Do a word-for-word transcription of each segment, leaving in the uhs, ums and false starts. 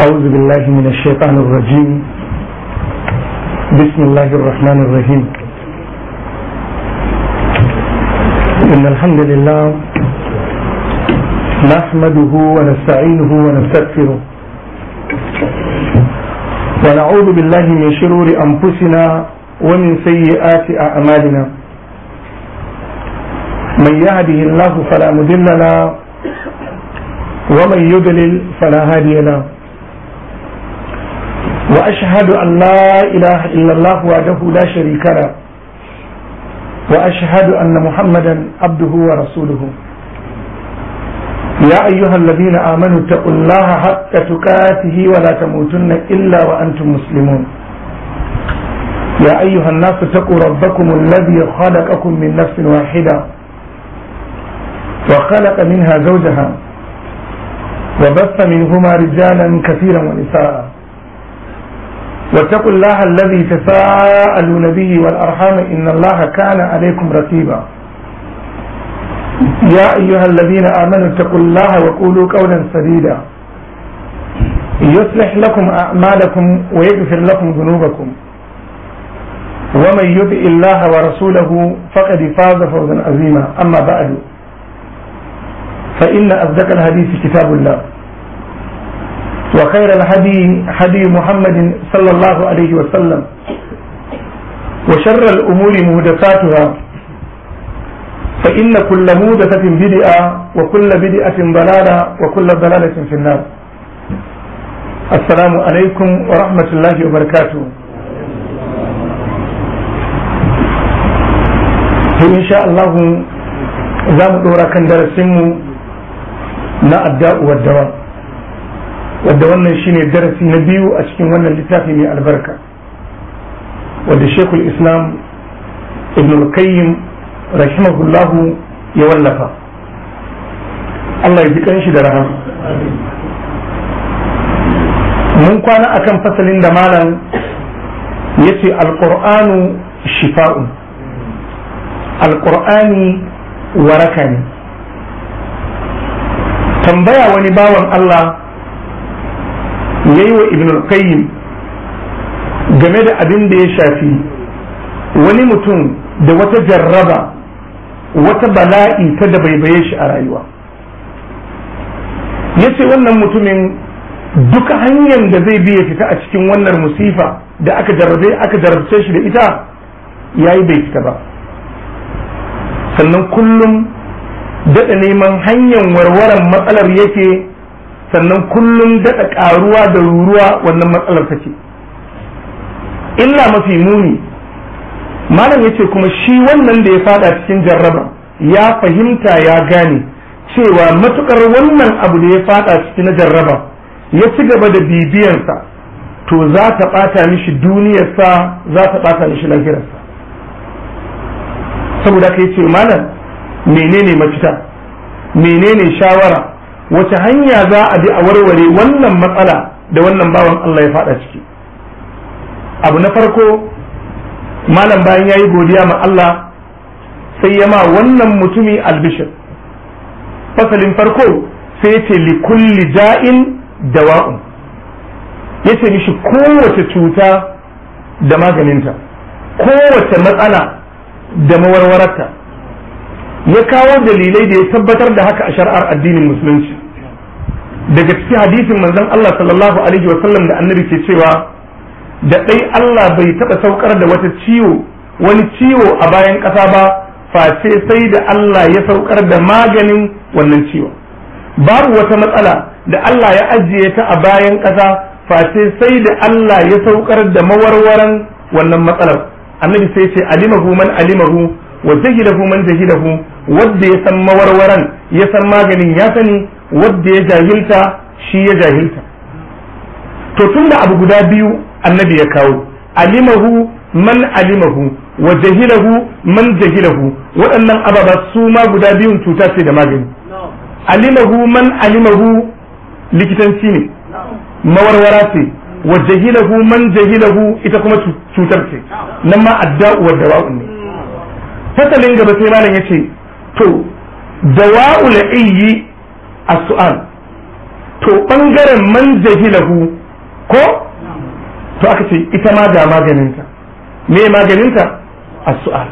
أعوذ بالله من الشيطان الرجيم. بسم الله الرحمن الرحيم. إن الحمد لله نحمده ونستعينه ونستغفره ونعوذ بالله من شرور أنفسنا ومن سيئات أعمالنا. من يهده الله فلا مضل له ومن يضلل فلا هادي له. وأشهد أن لا إله إلا الله وحده لا شريك له وأشهد أن محمدا عبده ورسوله. يا أيها الذين آمنوا اتقوا الله حق تقاته ولا تموتن إلا وأنتم مسلمون. يا أيها الناس اتقوا ربكم الذي خلقكم من نفس واحدة وخلق منها زوجها وبث منهما رجالا كثيرا ونساء. واتقوا الله الذي تساءلون به والأرحام إن الله كان عليكم رقيبا. يا أيها الذين آمنوا اتقوا الله وقولوا قولا سديدا يصلح لكم أعمالكم ويغفر لكم ذنوبكم ومن يطع الله ورسوله فقد فاز فوزا عظيما. أما بعد فإن أصدق الحديث كتاب الله وخير الهدي هدي محمد صلى الله عليه وسلم وشر الأمور محدثاتها فإن كل محدثة بدعة وكل بدعة ضلالة وكل ضلالة في النار. السلام عليكم ورحمة الله وبركاته. إن شاء الله زام دورا كان درسمو na adda'u wa dawa wadda wannan shine darasi na biyu a cikin wannan littafi mai albarka wadda Sheikhul Islam Ibn al-Qayyim rahimahullahu ya wallafa. Allah ya ji kanshi da rahama. Mun kwana akan fasalin da malam yace al-Qur'anu shifa'un, al-Qur'ani waraka ne. Tambaya wani bawan Allah ya yi wa Ibn al-Qayyim game da abin da ya shafi wani mutum da wata jarraba, wata bala'i ta da baibaye shi a rayuwa. Ya ce wannan mutumin duka hanyar da zai biya fita a cikin wannan musifa da aka jarrabe aka jarrabce shi da ita yayi bai fita ba, sannan kullum daɗa neman hanyar warwaran matsalar yake, sannan kullum daɗa ƙaruwa da ruruwa wannan matsalar take. Illa mafi muni, malam yace kuma shi wannan da ya fada cikin jarraba ya fahimta ya gane cewa matukar wannan abu da ya fada cikin jarraba ya ci gaba da bibiyansa to za ta ɓata mishi duniyarsa, za ta ɓata mishi lafiyarsa. Saboda ka yace malam menene mafita, menene shawara, wace hanya za a bi a warware wannan matsala da wannan bawan Allah ya fada ciki. Abu na farko, malam bayan yayi godiya ma Allah sai ya ma wannan mutumi albishir. Fasalin farko sai yace li kulli da'in dawa'un, yace mishi kowace cuta da maganinta, kowace matsala da mawarwararta. Ya kawo dalilai da ya tabbatar da haka a shari'ar addinin musulunci. Daga cikin hadisin manzon Allah sallallahu alaihi wa sallam da annabi ke cewa da dai Allah bai taɓa saukar da wata ciwo wani ciwo a bayan ƙasa ba face sai da Allah ya saukar da maganin wannan ciwo. Babu wata matsala da Allah ya ajiye ta a bayan ƙasa face sai da Allah ya saukar da mawarwaran wannan matsalar. Annabi sai ce alimahu man alimahu wa jahilahu man jahilahu, wadda ya san mawarwaran ya san maganin ya sani, wadda ya jahilta shi ya jahilta. To tunda abu guda biyu annabi ya kawo, alimahu man alimahu wa jahilahu man jahilahu, waɗannan ababa su ma guda biyun cuta ce da magani. Alimahu man alimahu likitanci ne, mawarwara ce, wa jahilahu man jahilahu ita kuma cutar ce, nan ma adda'u wa dawa'un ne. Fasalin gaba sai malam yace to dawa'ul ayyi as-su'al, to bangaren man jahilahu ko to aka ce ita ma ga maganinta. Me maganinta? as-su'al.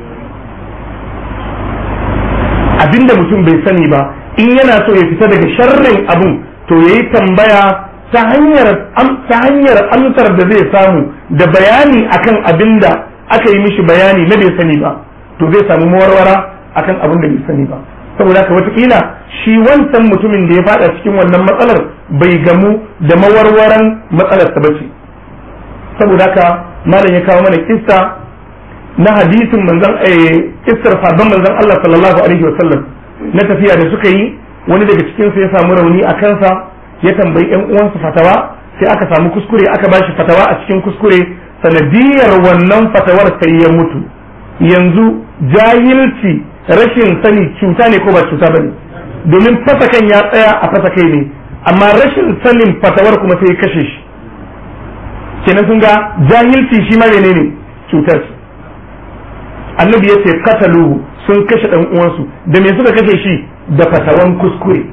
Abinda mutum bai sani ba in yana so ya fita daga sharrin abun to yayi tambaya ta hanyar ta hanyar amsar da zai samu da bayani akan abinda aka yi mishi bayani na bai sani ba to zai samu mawarwara akan abin da bai sani ba. Saboda haka watakila shi wancan mutumin da ya fada cikin wannan matsalar bai gamu da mawarwaran matsalar ta bace. Saboda haka malam ya kawo mana kissa na hadisin manzon eh kissar sabon manzon Allah sallallahu alaihi wasallam na tafiya da suka yi, wani daga cikin su ya samu rauni a kansa, ya tambayi ƴan uwansa fatawa, sai aka samu kuskure, aka bashi fatawa a cikin kuskure, sanadiyar wannan fatawar sai ya mutu. Yanzu jahilci, rashin sani cuta ne ko ba cuta bane? Domin fasakan ya tsaya a fasakai ne, amma rashin sanin fatawar kuma sai ya kashe shi. Kenan sun ga jahilci shi ma menene cutar. Annabi ya ce kataluhu, sun kashe dan uwansu. Da me suka kashe shi? Da fatawan kuskure.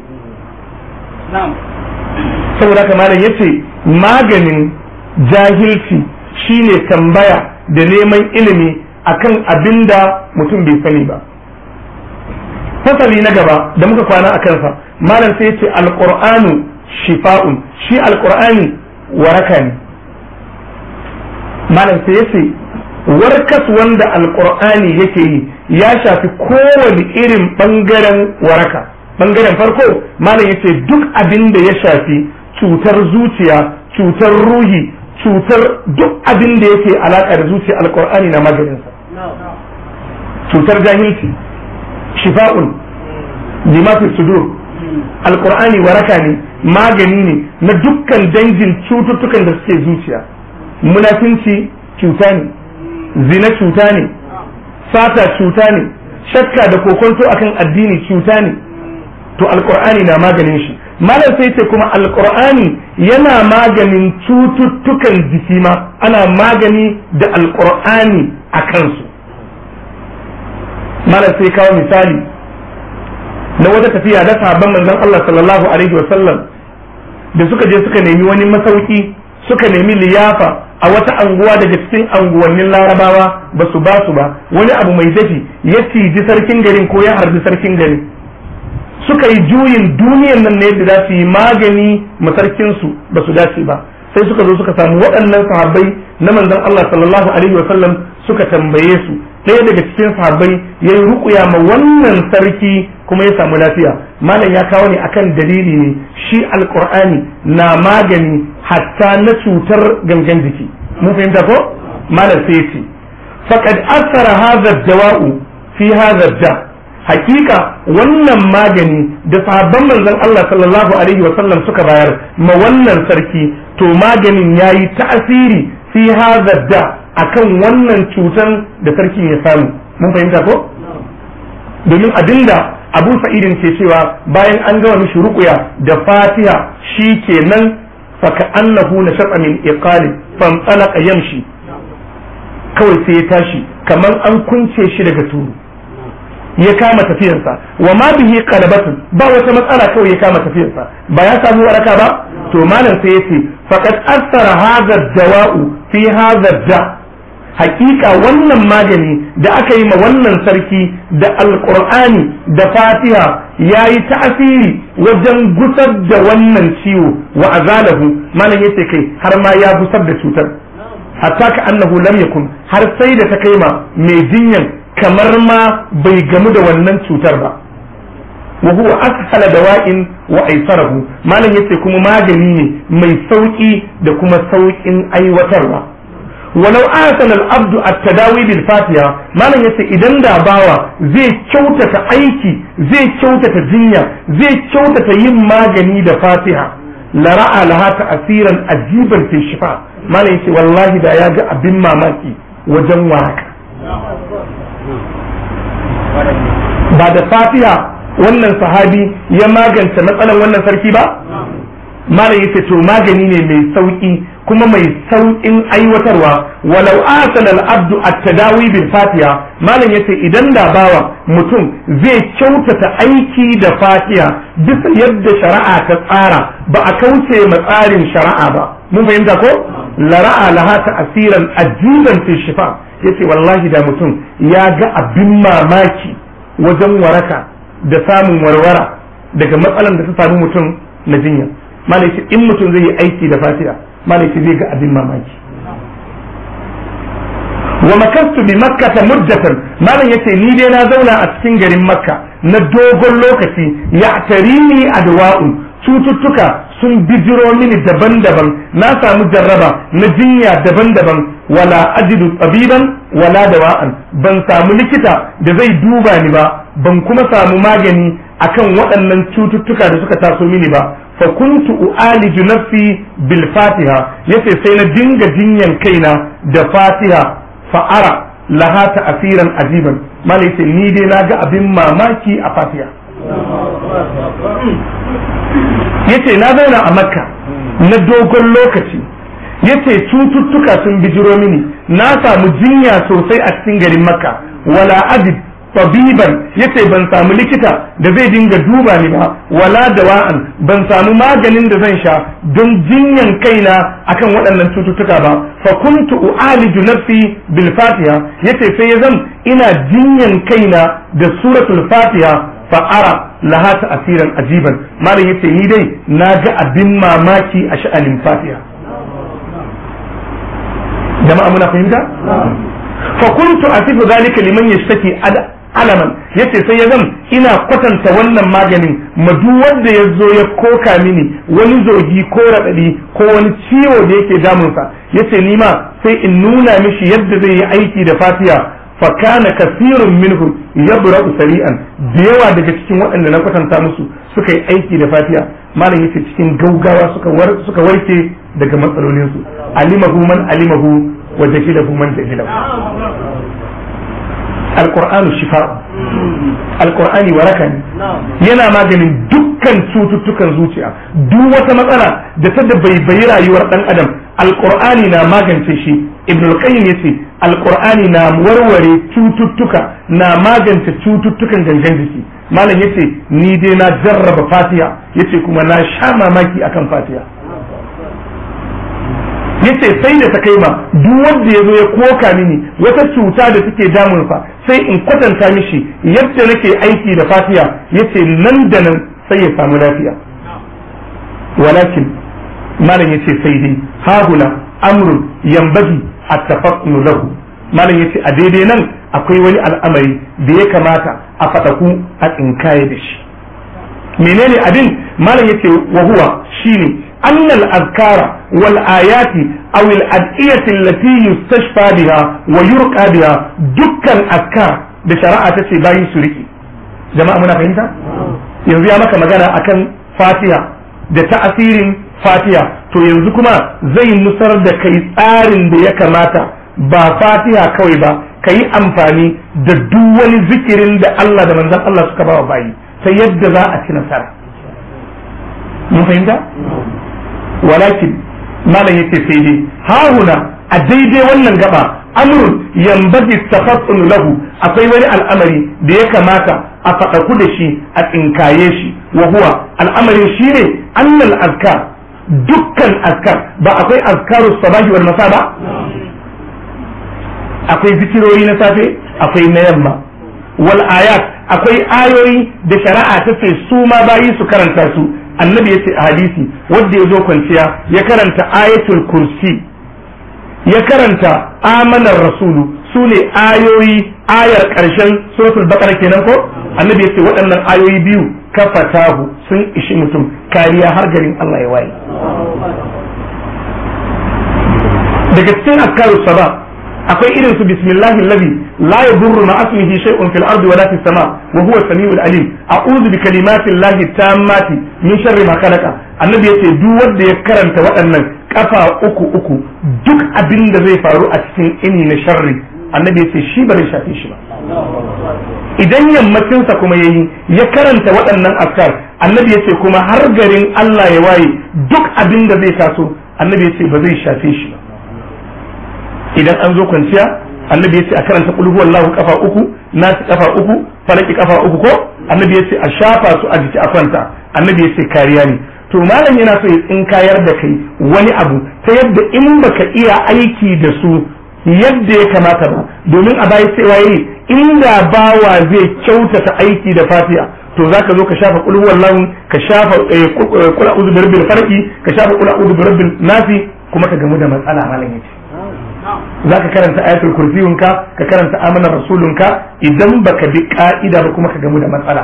Saboda haka malam yace maganin jahilci shine tambaya da neman ilimi akan abinda mutum bai sani ba. Fasali na gaba da muka kwana a kansa, malam sai yace alqur'anu shifa'un, shi alqur'ani waraka ne. Malam sai yace warkas wanda alqur'ani yake yi ya shafi kowane irin bangaren waraka. Bangaren farko malam yace duk abin da ya shafi cutar zuciya, cutar ruhi, cutar duk abin da yake alaka da zuciya alqur'ani na maganinsa. Cutar jahilci shifa'un lima fi sudur, alqur'ani waraka ne, magani ne na dukkan dangin cututtukan da suke zuciya. Munafinci cuta ne, zina cuta ne, sata cuta ne, shakka da kokonto akan addini cuta ne, to alqur'ani na maganin shi. Malam sai ce kuma alqur'ani yana maganin cututtukan jiki ma, ana magani da alqur'ani a kansu. Malam sai kawo misali na wata tafiya da sahabban manzon Allah sallallahu alaihi wa sallam da suka je suka nemi wani masauki, suka nemi liyafa a wata anguwa daga cikin anguwannin Larabawa, ba su ba su ba. Wani abu mai dafi ya ciji sarkin garin ko ya harbi sarkin garin, suka yi juyin duniyan nan ne da za su yi magani masarkinsu, ba su dace ba. Sai suka zo suka samu waɗannan sahabbai na manzon Allah sallallahu alaihi wa sallam, suka tambaye su. Ɗaya daga cikin sahabbai ya yi ruƙuya ma wannan sarki kuma ya samu lafiya. Malam ya kawo ne akan dalili ne, shi alƙur'ani na magani hatta na cutar gangan jiki. Mun fahimta ko? Malam sai ce faqad asara hadha ad-dawa'u fi hadha ad-da. Hakika wannan magani da sahabban manzon Allah sallallahu alaihi wa sallam suka bayar ma wannan sarki, to maganin yayi ta'asiri fi hadha ad-da, akan wannan cutan da sarkin ya samu. Mun fahimta ko? Domin abinda Abu Sa'idin ke cewa bayan an gama mishi ruqya da Fatiha shikenan faka annahu nashaqa min iqali fam talaqa yamshi, kawai sai ya tashi kamar an kunce shi daga turu, ya kama tafiyarsa. Wa ma bihi qalabatun, ba wata matsala, kawai ya kama tafiyarsa. Ba ya samu waraka ba? To malam sai yace faqad asara hadha ad-dawa'u fi hadha ad-da. Hakika wannan magani da aka yi ma wannan sarki da alqur'ani da Fatiha yayi ta'asiri wajen gusar da wannan ciwo, wa azalahu. Malam yace kai har ma ya gusar da cutar, hatta ka annahu lam yakun, har sai da ta kai ma mai jinyan kamar ma bai gamu da wannan cutar ba. Wa huwa ashala dawa'in wa aisarahu. Malam yace kuma magani ne mai sauki da kuma saukin aiwatarwa. walau asana al-abdu at-tadawi bil fatiha, malam yace idan da bawa zai kyautata aiki, zai kyautata jinya, zai kyautata yin magani da fatiha, la ra'a laha ta'siran ajiban fi shifa. Malam yace wallahi da ya ga abin mamaki wajen waraka. Ba da fatiha wannan sahabi ya magance matsalan wannan sarki ba? Malam yace to magani ne mai sauki kuma mai sauƙin aiwatarwa walau asala al-abdu at-tadawi bil fatiha malam yace idan da bawa mutum zai kyautata aiki da fatiha bisa yadda shari'a ta tsara ba a kauce ma tsarin shari'a ba mun fahimta ko lara'a laha ta'siran ajiban fi shifa yace wallahi da mutum ya ga abin mamaki wajen waraka da samun warwara daga matsalan da ta samu mutum na jinya malaki in mutum zai yi aiki da fatiha malaki zai ga abin mamaki wa makastu bi makkata muddatan malam yace ni dai na zauna a cikin garin makka na dogon lokaci ya tarini adwa'u cututtuka sun bijiro mini daban-daban na samu jarraba na jinya daban-daban wala ajidu tabiban wala dawa'an ban samu likita da zai duba ni ba ban kuma samu magani akan waɗannan cututtuka da suka taso mini ba fa kuntu u'aliju nafsi bil fatiha yace sai na dinga jinyan kaina da fatiha fa ara laha ta'siran ajiban malai yace ni dai naga abin mamaki a fatiha yace na zauna a makka na dogon lokaci yace cututtuka sun bijiro mini na samu jinya sosai a cikin garin makka wala ajid tabiban yace ban samu likita da zai dinga duba ni ba wala dawa'an ban samu maganin da zan sha don jinyan kaina akan waɗannan cututtuka ba fa kuntu u'aliju nafsi bil fatiha yace sai ya zan ina jinyan kaina da suratul fatiha fa ara laha ta'siran ajiban malam yace ni dai naga abin mamaki a sha'anin fatiha jama'a muna fahimta fa kuntu asifu zalika liman yashtaki alaman yace sai ya zan ina kwatanta wannan maganin ma duk wanda ya zo ya koka mini wani zogi ko raɗaɗi ko wani ciwo da yake damunsa yace ni ma sai in nuna mishi yadda zai yi aiki da fatiha fa kana kasirun minhu yabra'u sari'an da yawa daga cikin waɗanda na kwatanta musu suka yi aiki da fatiha malam yace cikin gaugawa suka war, suka warke daga matsalolinsu alimahu man alimahu wa jahilahu man jahilahu alqur'anu shifa alqur'ani waraka ne yana maganin dukkan cututtukan zuciya duk wata matsala da ta da bai bayi rayuwar dan adam alqur'ani na magance shi ibn al-qayyim yace alqur'ani na warware cututtuka na magance cututtukan gangan jiki malam yace ni dai na jarraba fatiha yace kuma na sha mamaki akan fatiha yace sai da ta kai ma duk wanda yazo ya koka mini wata cuta da take damun sa sai in kwatanta mishi yadda nake aiki da fatiha yace nan da nan sai ya samu lafiya walakin malam yace sai dai hahula amrun yanbaghi at-tafaqqu lahu malam yace a daidai nan akwai wani al'amari da ya kamata a fadaku a tsinkaye da shi menene abin malam yace wa huwa shine أن الأذكار والآيات أو الأدعية التي يستشفى بها ويرقى بها دكا أذكار بشراعة سباي سوريكي جماعة منا فهمتا؟ yanzu ya maka magana akan fatiha da ta'asirin fatiha to yanzu kuma zai nusar da kai tsarin da ya kamata ba fatiha kawai ba ka yi amfani da duk wani zikirin da Allah da manzon Allah suka ba wa bayi ta yadda za a ci nasara mun fahimta? walakin malam yace sai dai hahuna a daidai wannan gaba amrun yanbaghi tafassul lahu akwai wani al'amari da ya kamata a faɗaku da shi a tsinkaye shi wa huwa al'amarin shine annal azkar dukkan azkar ba akwai azkarus sabahi wal masa ba akwai zikirori na safe akwai na yamma wal ayat akwai ayoyi da shari'a ta ce su ma bayi su karanta su annabi yace a hadisi wanda ya zo kwanciya ya karanta ayatul kursi ya karanta amanar rasulu su ne ayoyi ayar karshen suratul baqara kenan ko annabi yace waɗannan ayoyi biyu kafatahu sun ishi mutum kariya har garin Allah ya waye daga cikin azkarus sabah akwai irin su bismillahi alladhi la yadurru ma ismihi shay'un fil ardi wala fis sama wa huwa samiul alim a'udhu bi kalimati llahi tammati min sharri ma khalaqa annabi yace duk wanda ya karanta waɗannan kafa uku uku duk abin da zai faru a cikin ini na sharri annabi yace shi ba zai shafe shi ba idan yammacin sa kuma yayi ya karanta waɗannan azkar annabi yace kuma har garin Allah ya waye duk abin da zai taso annabi ya ce ba zai shafe shi ba. Idan an zo kwanciya annabi ya ce a karanta qul huwallahu kafa uku, nasi kafa uku, falaki kafa uku ko annabi ya ce a shafa su a jiki a kwanta, annabi ya ce kariya ne. To malam yana so ya tsinkayar da kai wani abu ta yadda in baka iya aiki da su yadda ya kamata ba, domin a baya cewa yayi inda bawa zai kyautata aiki da Fatiha to zaka zo ka shafa qul huwallahu, ka shafa qul a'udhu birabbil falaq, ka shafa qul a'udhu birabbil nasi, kuma ka gamu da matsala malam yace. Zaka karanta ayatul kursiyunka, ka karanta amana rasulunka, idan baka bi ka'ida ba kuma ka gamu da matsala.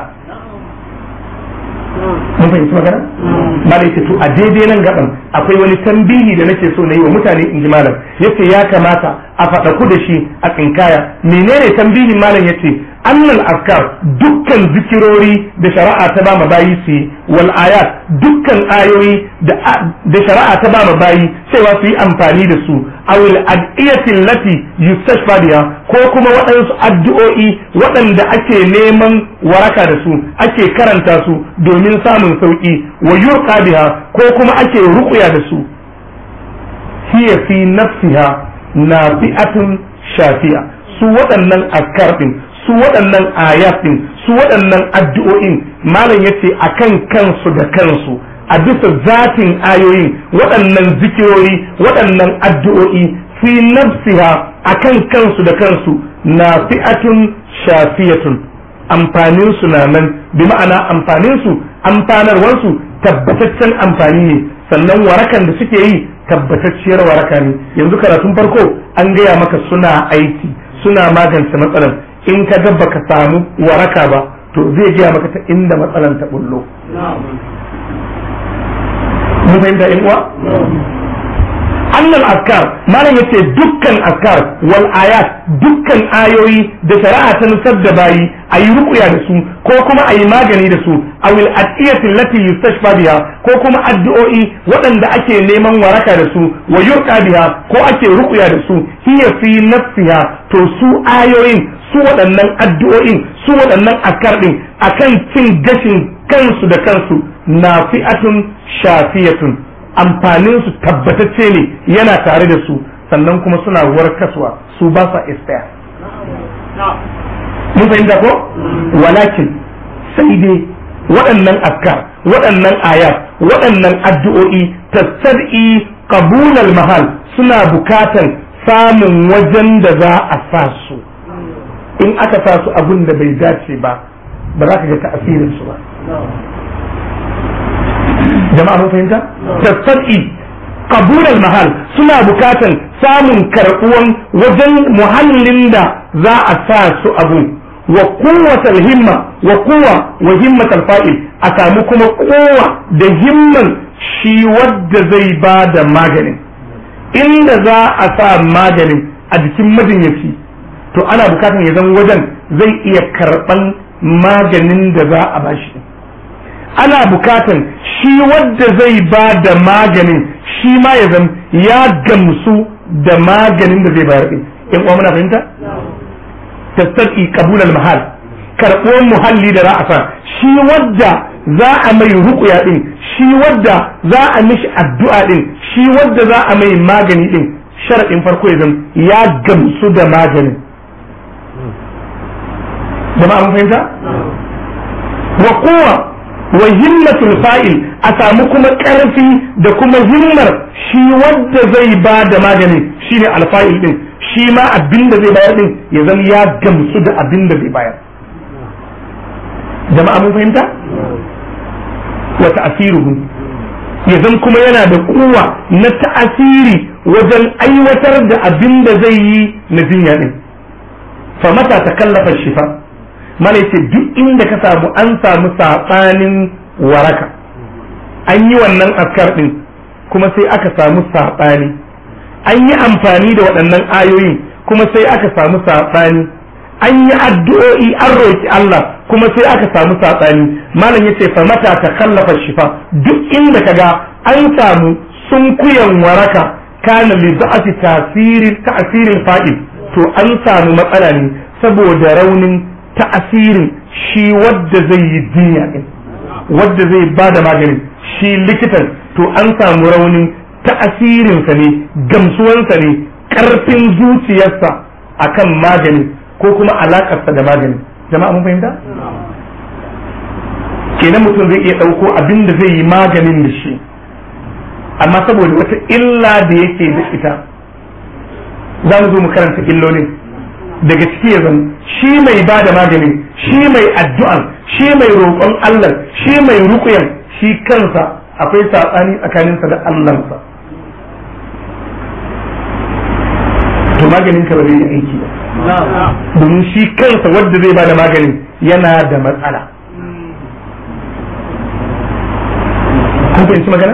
Mun fahimci magana? Malai ce to a daidai nan gaban akwai wani tambihi da nake so na yi wa mutane in ji malam. Yace ya kamata a faɗaku da shi a tsinkaya. Menene tambihin malam yace? Annal askar dukkan zikirori da shari'a ta ba ma bayi su yi, wal ayat dukkan ayoyi da da shari'a ta ba ma bayi cewa su yi amfani da su, awil adiyatin lati yustashfa biha, ko kuma waɗansu addu'o'i waɗanda ake neman waraka da su, ake karanta su domin samun sauki, wa yurqa biha ko kuma ake ruqya da su, hiya fi nafsiha nafi'atun shafi'a. Su waɗannan askar din, su waɗannan ayatin, su waɗannan addu'o'in malam yace akan kansu da kansu, a bisa zatin ayoyin waɗannan zikirori, waɗannan addu'o'i fi nafsiha akan kansu da kansu nafi'atun shafiyatun, amfanin su na nan, bi ma'ana amfanin su amfanarwar su tabbataccen amfani ne, sannan warakan da suke yi tabbatacciyar waraka ne. Yanzu karatun farko an gaya maka suna aiki, suna magance matsalar. In ka ga baka samu waraka ba to zai gaya maka ta inda matsalan ta bullo. Mun fahimta in uwa? Annal askar malam yace dukkan askar wal ayat dukkan ayoyi da shari'a ta nusar da bayi ayi ruqya da su ko kuma ayi magani da su, awil adiyati allati yustashfa biha ko kuma addu'o'i waɗanda ake neman waraka da su, wa yurqa biha ko ake ruqya da su, hiya fi nafsiha to su ayoyin, su waɗannan addu'o'in, su waɗannan askar din akan cin gashin kansu da kansu nafi'atun shafiyatun, amfanin su tabbatacce ne yana tare da su, sannan kuma suna warkaswa, su ba sa istaya. Mun fahimta ko? Walakin sai dai waɗannan askar, waɗannan ayat, waɗannan addu'o'i tasar'i qabulal mahal, suna bukatan samun wajen da za a sa su. In aka sa su abin da bai dace ba, ba za ka ga ta'asirin su ba. Jama'a mun fahimta? Tasar'i qabulal mahal, suna bukatan samun karɓuwan wajen muhallin da za a sa su abu, wa quwwatal himma wa quwwa wa himmatal fa'il, a samu kuma kowa da himman shi wadda zai ba da maganin. Inda za a sa maganin a jikin majinyaci to ana bukatan ya zan wajen zai iya karɓan maganin da za a bashi. Ana bukatan shi wadda zai ba da maganin shi ma ya zan ya gamsu da maganin da zai bayar din. In uwa muna fahimta? Tasar'i qabulal mahal, karɓuwar muhalli da za a sa shi wadda za a mai ruqya din, shi wadda za a mishi addu'a din, shi wadda za a mai magani din, sharadin farko ya zan ya gamsu da maganin. Jama'a mun fahimta? Wa quwwa wa himmatul fa'il, a samu kuma ƙarfi da kuma himmar shi wadda zai ba da maganin shine alfa'il din, shi ma abin da zai bayar din ya zama ya gamsu da abin da zai bayar. Jama'a mun fahimta? Wa ta'asiruhu, ya zama kuma yana da kuwa na ta'asiri wajen aiwatar da abin da zai yi na jinya din. Fa mata takallafa shifa, mana yace duk inda ka samu an samu sabanin waraka, an yi wannan askar din kuma sai aka samu sabani, an yi amfani da waɗannan ayoyin kuma sai aka samu sabani, an yi addu'o'i an roki Allah kuma sai aka samu sabani. Malam yace fa mata takallafa shifa, duk inda kaga an samu sunkuyan waraka kana li da'ati tasirin ta'sirin fa'il, to an samu matsala ne saboda raunin ta'asirin shi wadda zai yi jinya din, wadda zai ba da maganin shi likitan, to an samu raunin ta'asirinsa ne gamsuwansa ne ƙarfin zuciyarsa akan magani ko kuma alaƙarsa da magani. Jama'a mun fahimta? Kenan mutum zai iya ɗauko abin da zai yi maganin da shi, amma saboda wata illa da yake da ita, za mu zo mu karanta illolin daga ciki ya zan shi mai ba da maganin, shi mai addu'an, shi mai roƙon Allah, shi mai ruƙuyan, shi kansa akwai saɓani tsakaninsa da Allahnsa. To maganin ka ba zai yi aiki ba, domin shi kansa wadda zai ba da maganin yana da matsala. Kun fahimci magana?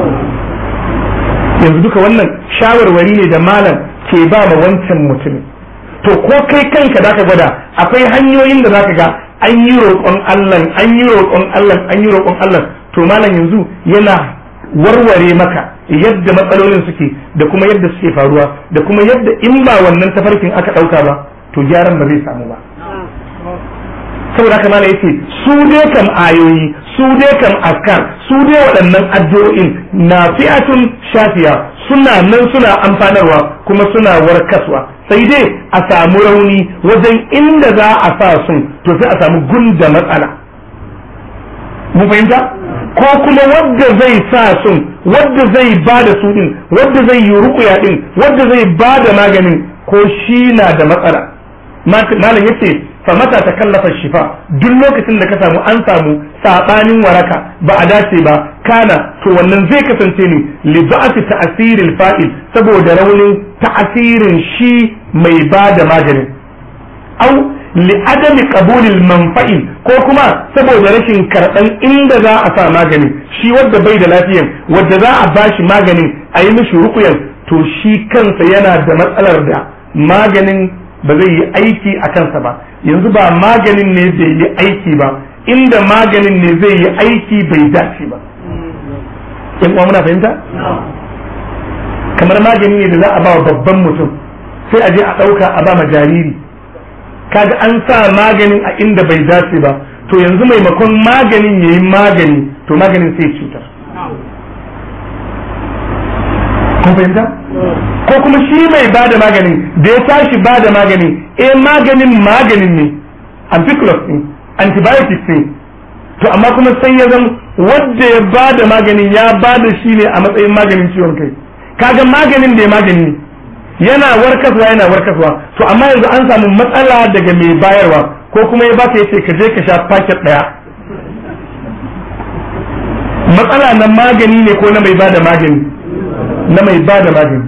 Yanzu duka wannan shawarwari ne da malam ke ba ma wancan mutumin. To ko kai kanka da ka gwada akwai hanyoyin da za ka ga an yi roƙon Allah, an yi roƙon Allah, an yi roƙon Allah. To malam yanzu yana warware maka yadda matsalolin suke da kuma yadda suke faruwa da kuma yadda in ba wannan tafarkin aka ɗauka ba to gyaran ba zai samu ba. Saboda haka malam yace su dai kam ayoyi, su dai kam askar, su dai waɗannan addu'o'in nafi'atun shafiya, suna nan suna amfanarwa kuma suna warkaswa, sai dai a samu rauni wajen inda za a sa sun, to sai a samu gunda matsala. Mu fahimta? Ko kuma wadda zai sa sun, wadda zai ba da su din, wadda zai yi ruƙuya din, wadda zai ba da maganin ko shi na da matsala. Malam yace fa mata ta kallafa shifa, duk lokacin da ka samu an samu sabanin waraka ba a dace ba, kana to wannan zai kasance ne li da'ati ta'siril fa'il, saboda raunin ta'asirin shi mai ba da maganin, au li adami qabulil manfa'il, ko kuma saboda rashin karɓan inda za a sa maganin, shi wadda bai da lafiyan wadda za a bashi maganin a yi mishi rukuyan, to shi kansa yana da matsalar da maganin ba zai yi aiki a kansa ba. Yanzu ba maganin ne zai yi aiki ba, inda maganin ne zai yi aiki bai dace ba. Yan uwa muna fahimta? Kamar magani ne da za a ba wa babban mutum sai a je a ɗauka a ba ma jariri, kaga an sa maganin a inda bai dace ba, to yanzu maimakon maganin ya yi magani to maganin sai cutar. Kun fahimta? Ko kuma shi mai ba da maganin da ya tashi ba da maganin, eh maganin maganin ne, ampiclox ne, antibiotics ne, to amma kuma sai ya zama wadda ya ba da maganin ya ba da shi ne a matsayin maganin ciwon kai. Kaga maganin da ya magani ne yana warkaswa yana warkaswa, to amma yanzu an samu matsala daga mai bayarwa, ko kuma ya baka yace ka je ka sha paket daya. Matsala na magani ne ko na mai ba da magani? Na mai ba da magani.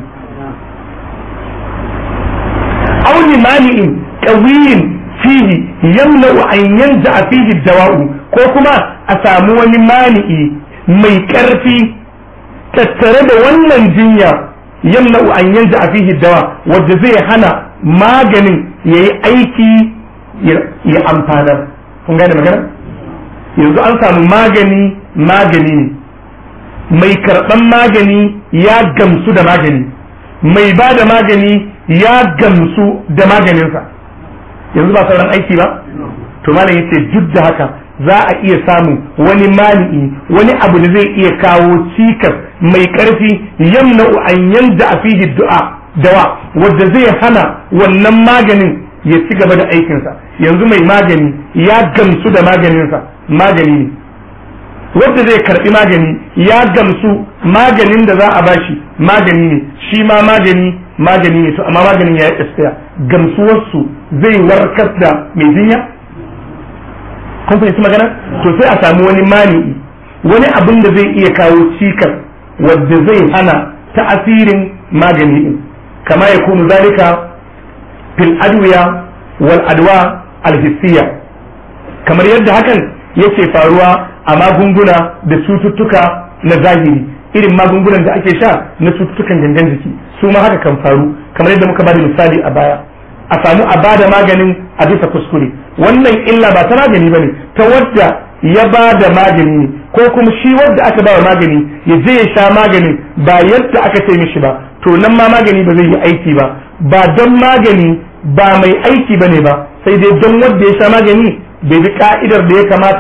Auni mani'in qawiyin fihi yamna'u an yanza'a fihi dawa'u, ko kuma a samu wani mani'i mai karfi tattare da wannan jinya, yamna'u an yanza'a fihi dawa, wanda zai hana maganin yayi aiki ya amfana. Kun gane magana? Yanzu an samu magani magani ne, mai karɓan magani ya gamsu da magani, mai ba da magani ya gamsu da maganinsa, yanzu ba sauran aiki ba. To malam yace duk da haka za a iya samun wani mani'i, wani abu da zai iya kawo cikas mai karfi, yamna'u an yanda a fihi du'a dawa, wanda zai hana wannan maganin ya ci gaba da aikinsa. Yanzu mai magani ya gamsu da maganinsa, magani ne, wanda zai karbi magani ya gamsu maganin da za a bashi magani ne, shi ma magani magani ne, to amma maganin ya yi tsaya, gamsuwarsu zai warkar da mai jinya. Kun fahimci magana? To sai a samu wani mani'i, wani abin da zai iya kawo cikas wadda zai hana ta'asirin magani din, kama ya kunu zalika fil adwiya wal adwa al hissiya, kamar yadda hakan yake faruwa a magunguna da cututtuka na zahiri, irin magungunan da ake sha na cututtukan gangan jiki, su ma haka kan faru, kamar yadda muka bada misali a baya. A samu a bada maganin a bisa kuskure, wannan illa ba ta magani bane, ta wadda ya bada magani ne, ko kuma shi wadda aka ba magani ya je ya sha maganin ba yadda aka ce mishi ba, to nan ma magani ba zai yi aiki ba, ba don magani ba mai aiki bane ba, sai dai don wadda ya sha magani bai bi ka'idar da ya kamata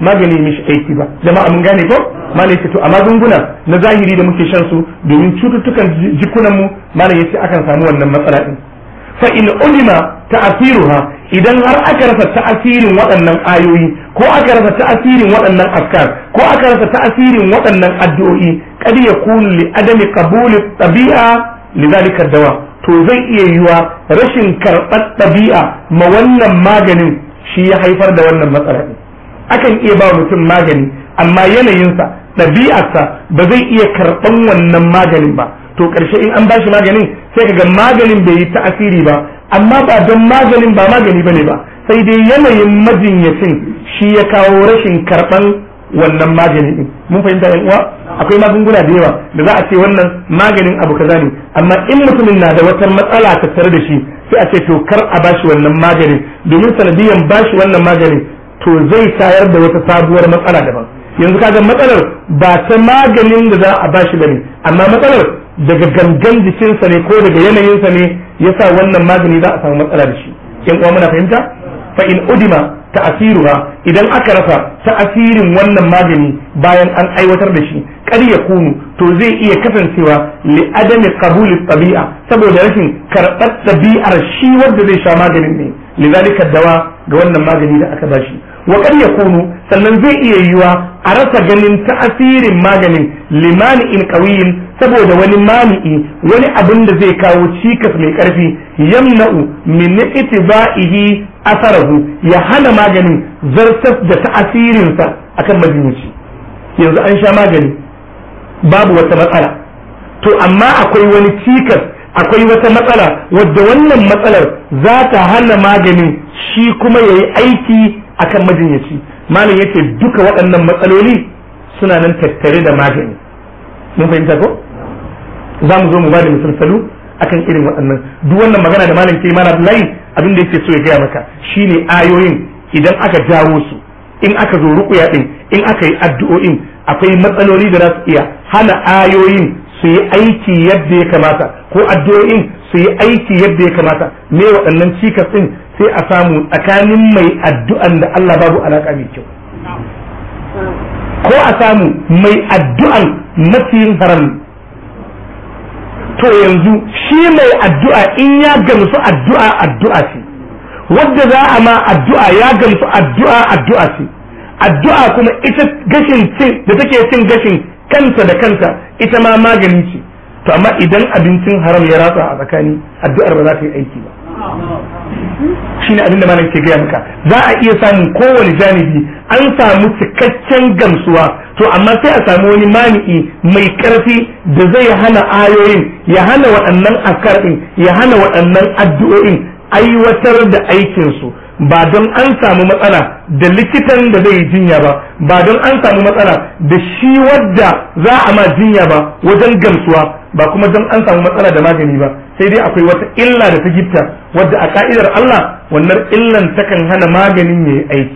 magani mishi aiki ba. Jama'a mun gane ko? Malam yace to a magunguna na zahiri da muke shan su domin cututtukan jikunan mu malam yace akan samu wannan matsala din. Fa in ulima ta'asiruha idan har aka rasa ta'asirin waɗannan ayoyi ko aka rasa ta'asirin waɗannan askar ko aka rasa ta'asirin waɗannan addu'o'i kad yakunu li adami qabuli tabi'a lidhalika dawa to zai iya yiwa rashin karɓar ɗabi'a ma wannan maganin shi ya haifar da wannan matsala din. Akan iya ba mutum magani amma yanayinsa ɗabi'arsa ba zai iya karɓan wannan maganin ba, to ƙarshe in an bashi maganin sai kaga maganin bai yi ta'asiri ba, amma ba don maganin ba magani bane ba, sai dai yanayin majinyacin shi ya kawo rashin karɓan wannan magani din. Mun fahimta yan uwa? Akwai magunguna da yawa da za a ce wannan maganin abu kaza ne, amma in mutumin na da wata matsala tattare da shi sai a ce to kar a bashi wannan maganin, domin sanadiyan bashi wannan maganin to zai tayar da wata sabuwar matsala daban. Yanzu kaga matsalar ba ta maganin da za a bashi bane, amma matsalar daga gangan jikinsa ne ko daga yanayinsa ne yasa wannan magani za a samu matsala da shi. Yan uwa muna fahimta? Fa in udima ta'asiruha idan aka rasa ta'asirin wannan magani bayan an aiwatar da shi kar ya kunu to zai iya kasancewa li adami qabuli tabi'a saboda rashin karɓar tabi'ar shi wanda zai sha maganin ne lidhalika dawa ga wannan magani da aka bashi. Wa kar ya kunu sannan zai iya yiwa a rasa ganin ta'asirin maganin limani in qawiyin saboda wani mani'i wani abin da zai kawo cikas mai karfi yamna'u min ittiba'ihi asarahu ya hana maganin zartas da ta'asirinsa akan majinyaci. Yanzu an sha magani babu wata matsala, to amma akwai wani cikas akwai wata matsala wadda wannan matsalar za ta hana maganin shi kuma ya yi aiki akan majinyaci. Malam yace duka waɗannan matsaloli suna nan tattare da magani. Mun fahimta ko? Za mu zo mu ba da misalsalu akan irin waɗannan. Duk wannan magana da malam ke mana Abdullahi abin da yake so ya gaya maka shine ayoyin idan aka jawo su in aka zo ruƙuya din in aka yi addu'o'in akwai matsaloli da za su iya hana ayoyin su yi aiki yadda ya kamata ko addu'o'in su yi aiki yadda ya kamata. Me waɗannan cikas din sai a samu tsakanin mai addu'an da Allah babu alaka mai kyau, ko a samu mai addu'an mafiyin haram. To yanzu shi mai addu'a in ya gamsu addu'a addu'a ce, wadda za a ma addu'a ya gamsu addu'a addu'a ce, addu'a kuma ita gashin cin da take cin gashin kanta da kanta ita ma magani ce. To amma idan abincin haram ya ratsa a tsakani addu'ar ba za ta yi aiki ba. Shi ne abinda malam ke gaya maka, za a iya samun kowane janibi an samu cikakken gamsuwa, to amma sai a samu wani mani'i mai karfi da zai hana ayoyin, ya hana waɗannan askar ɗin, ya hana waɗannan addu'o'in aiwatar da aikinsu, ba don an samu matsala da likitan da zai yi jinya ba, ba don an samu matsala da shi wadda za a ma jinya ba wajen gamsuwa, ba kuma don an samu matsala da magani ba, sai dai akwai wata illa da ta gifta wadda a ka'idar Allah wannan illan takan hana maganin ya yi aiki.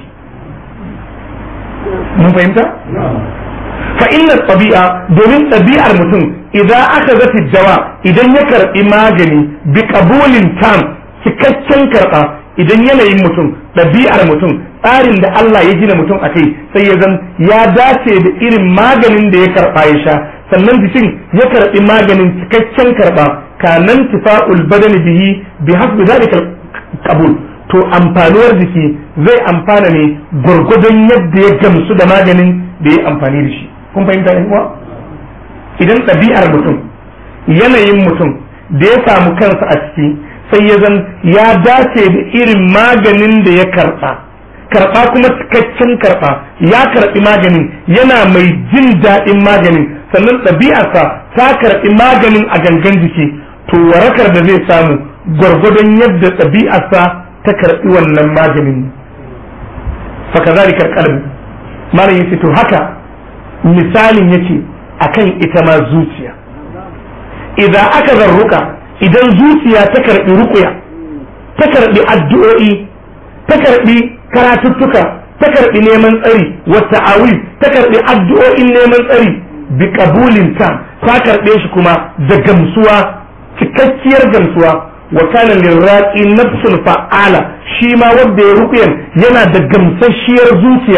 Mun fahimta? Fa inna tabi'a domin ɗabi'ar mutum idan aka zafi dawa idan ya karɓi magani bi qabulin tam cikakken karɓa, idan yanayin mutum ɗabi'ar mutum tsarin da Allah ya gina mutum a kai sai ya zan ya dace da irin maganin da ya karɓa ya sha, sannan jikin ya karɓi maganin cikakken karɓa kanan tifa'ul badani bihi bi hasbi zalika qabul, to amfanuwar jiki zai amfana ne gurgudun yadda ya gamsu da maganin da ya amfani da shi. Kun fahimta ɗan uwa? Idan ɗabi'ar mutum yanayin mutum da ya samu kansa a ciki sai ya zan ya dace da irin maganin da ya karɓa, karɓa kuma cikakken karɓa, ya karɓi maganin yana mai jin daɗin maganin, sannan ɗabi'arsa ta karɓi maganin a gangan jiki, to warakar da zai samu gwargwadon yadda ɗabi'arsa ta karɓi wannan maganin. Fakazalika qalbu, malam yace to haka misalin yake akan ita ma zuciya. Idan aka zarruka, idan zuciya ta karɓi ruƙuya, ta karɓi addu'o'i, ta karɓi karatuttuka, ta karɓi neman tsari wata awi, ta karɓi addu'o'in neman tsari bi qabulin tam, ta karɓe shi kuma da gamsuwa, cikakkiyar gamsuwa. Wa kana lirraqi nafsun fa'ala, shi ma wanda ya ruƙuyan yana da gamsasshiyar zuciya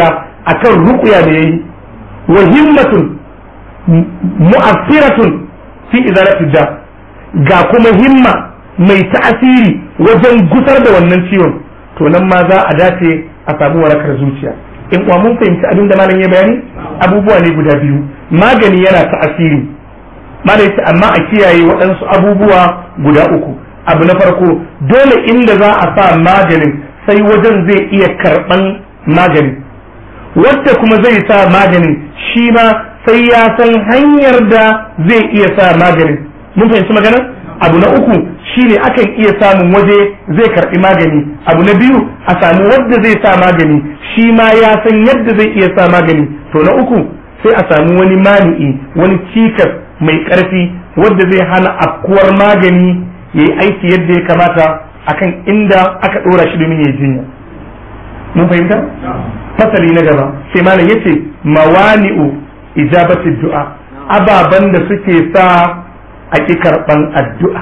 akan ruqya da yayi wa himmatun mu'affiratun fi izalati da ga kuma himma mai ta'asiri wajen gusar da wannan ciwon, to nan ma za a dace a samu warakar zuciya. In kuwa mun fahimci abin da malam ya bayani, abubuwa ne guda biyu. Magani yana ta'asiri, malam yace amma a kiyaye waɗansu abubuwa guda uku. Abu na farko, dole inda za a sa maganin sai wajen zai iya karɓan maganin, wadda kuma zai sa maganin shi ma sai ya san hanyar da zai iya sa maganin. Mun fahimci magana? Abu na uku shine akan iya samun waje zai karɓi magani. Abu na biyu a samu wadda zai sa magani shi ma ya san yadda zai iya sa magani. To na uku sai a samu wani mani'i, wani cikas mai ƙarfi wadda zai hana afkuwar magani ya yi aiki yadda ya kamata akan inda aka ɗora shi domin ya jinya. Mun fahimta? Fasali na gaba sai malam yace mawani'u ijabati du'a, ababan da suke sa a ƙi karɓan addu'a.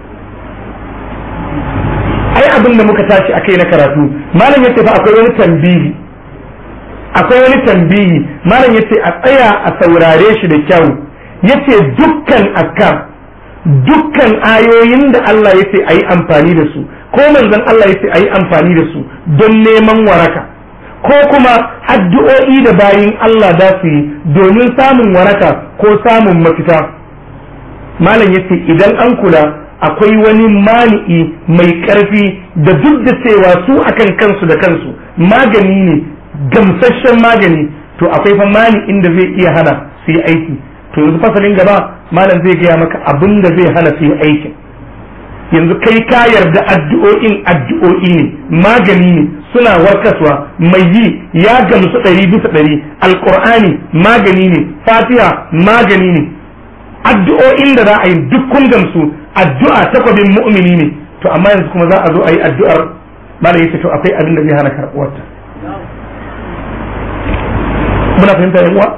Ai abin da muka tashi akai na karatu, malam yace fa akwai wani tambihi, akwai wani tambihi, malam yace a tsaya a saurare shi da kyau. Yace dukkan askar, dukkan ayoyin da Allah yace ayi amfani da su, ko manzon Allah yace ayi amfani da su don neman waraka, ko kuma addu'o'i da bayin Allah za su yi domin samun waraka ko samun mafita. Malam yace idan an kula akwai wani mani'i mai ƙarfi da duk da cewa su akan kansu da kansu magani ne, gamsasshen magani, to akwai fa mani'in da zai iya hana su yi aiki. To yanzu fasalin gaba malam zai gaya maka abin da zai hana su yi aikin. Yanzu kai ka yarda addu'o'in addu'o'i ne, magani ne, suna warkaswa, mai yi ya gamsu ɗari bisa ɗari, alƙur'ani magani ne, fatiha magani ne, addu'o'in da za a yi duk kun gamsu, addu'a takwabin mu'mini ne. To amma yanzu kuma za a zo a yi addu'ar, malam yace to akwai abin da zai hana karɓuwarta. Muna fahimta yan uwa?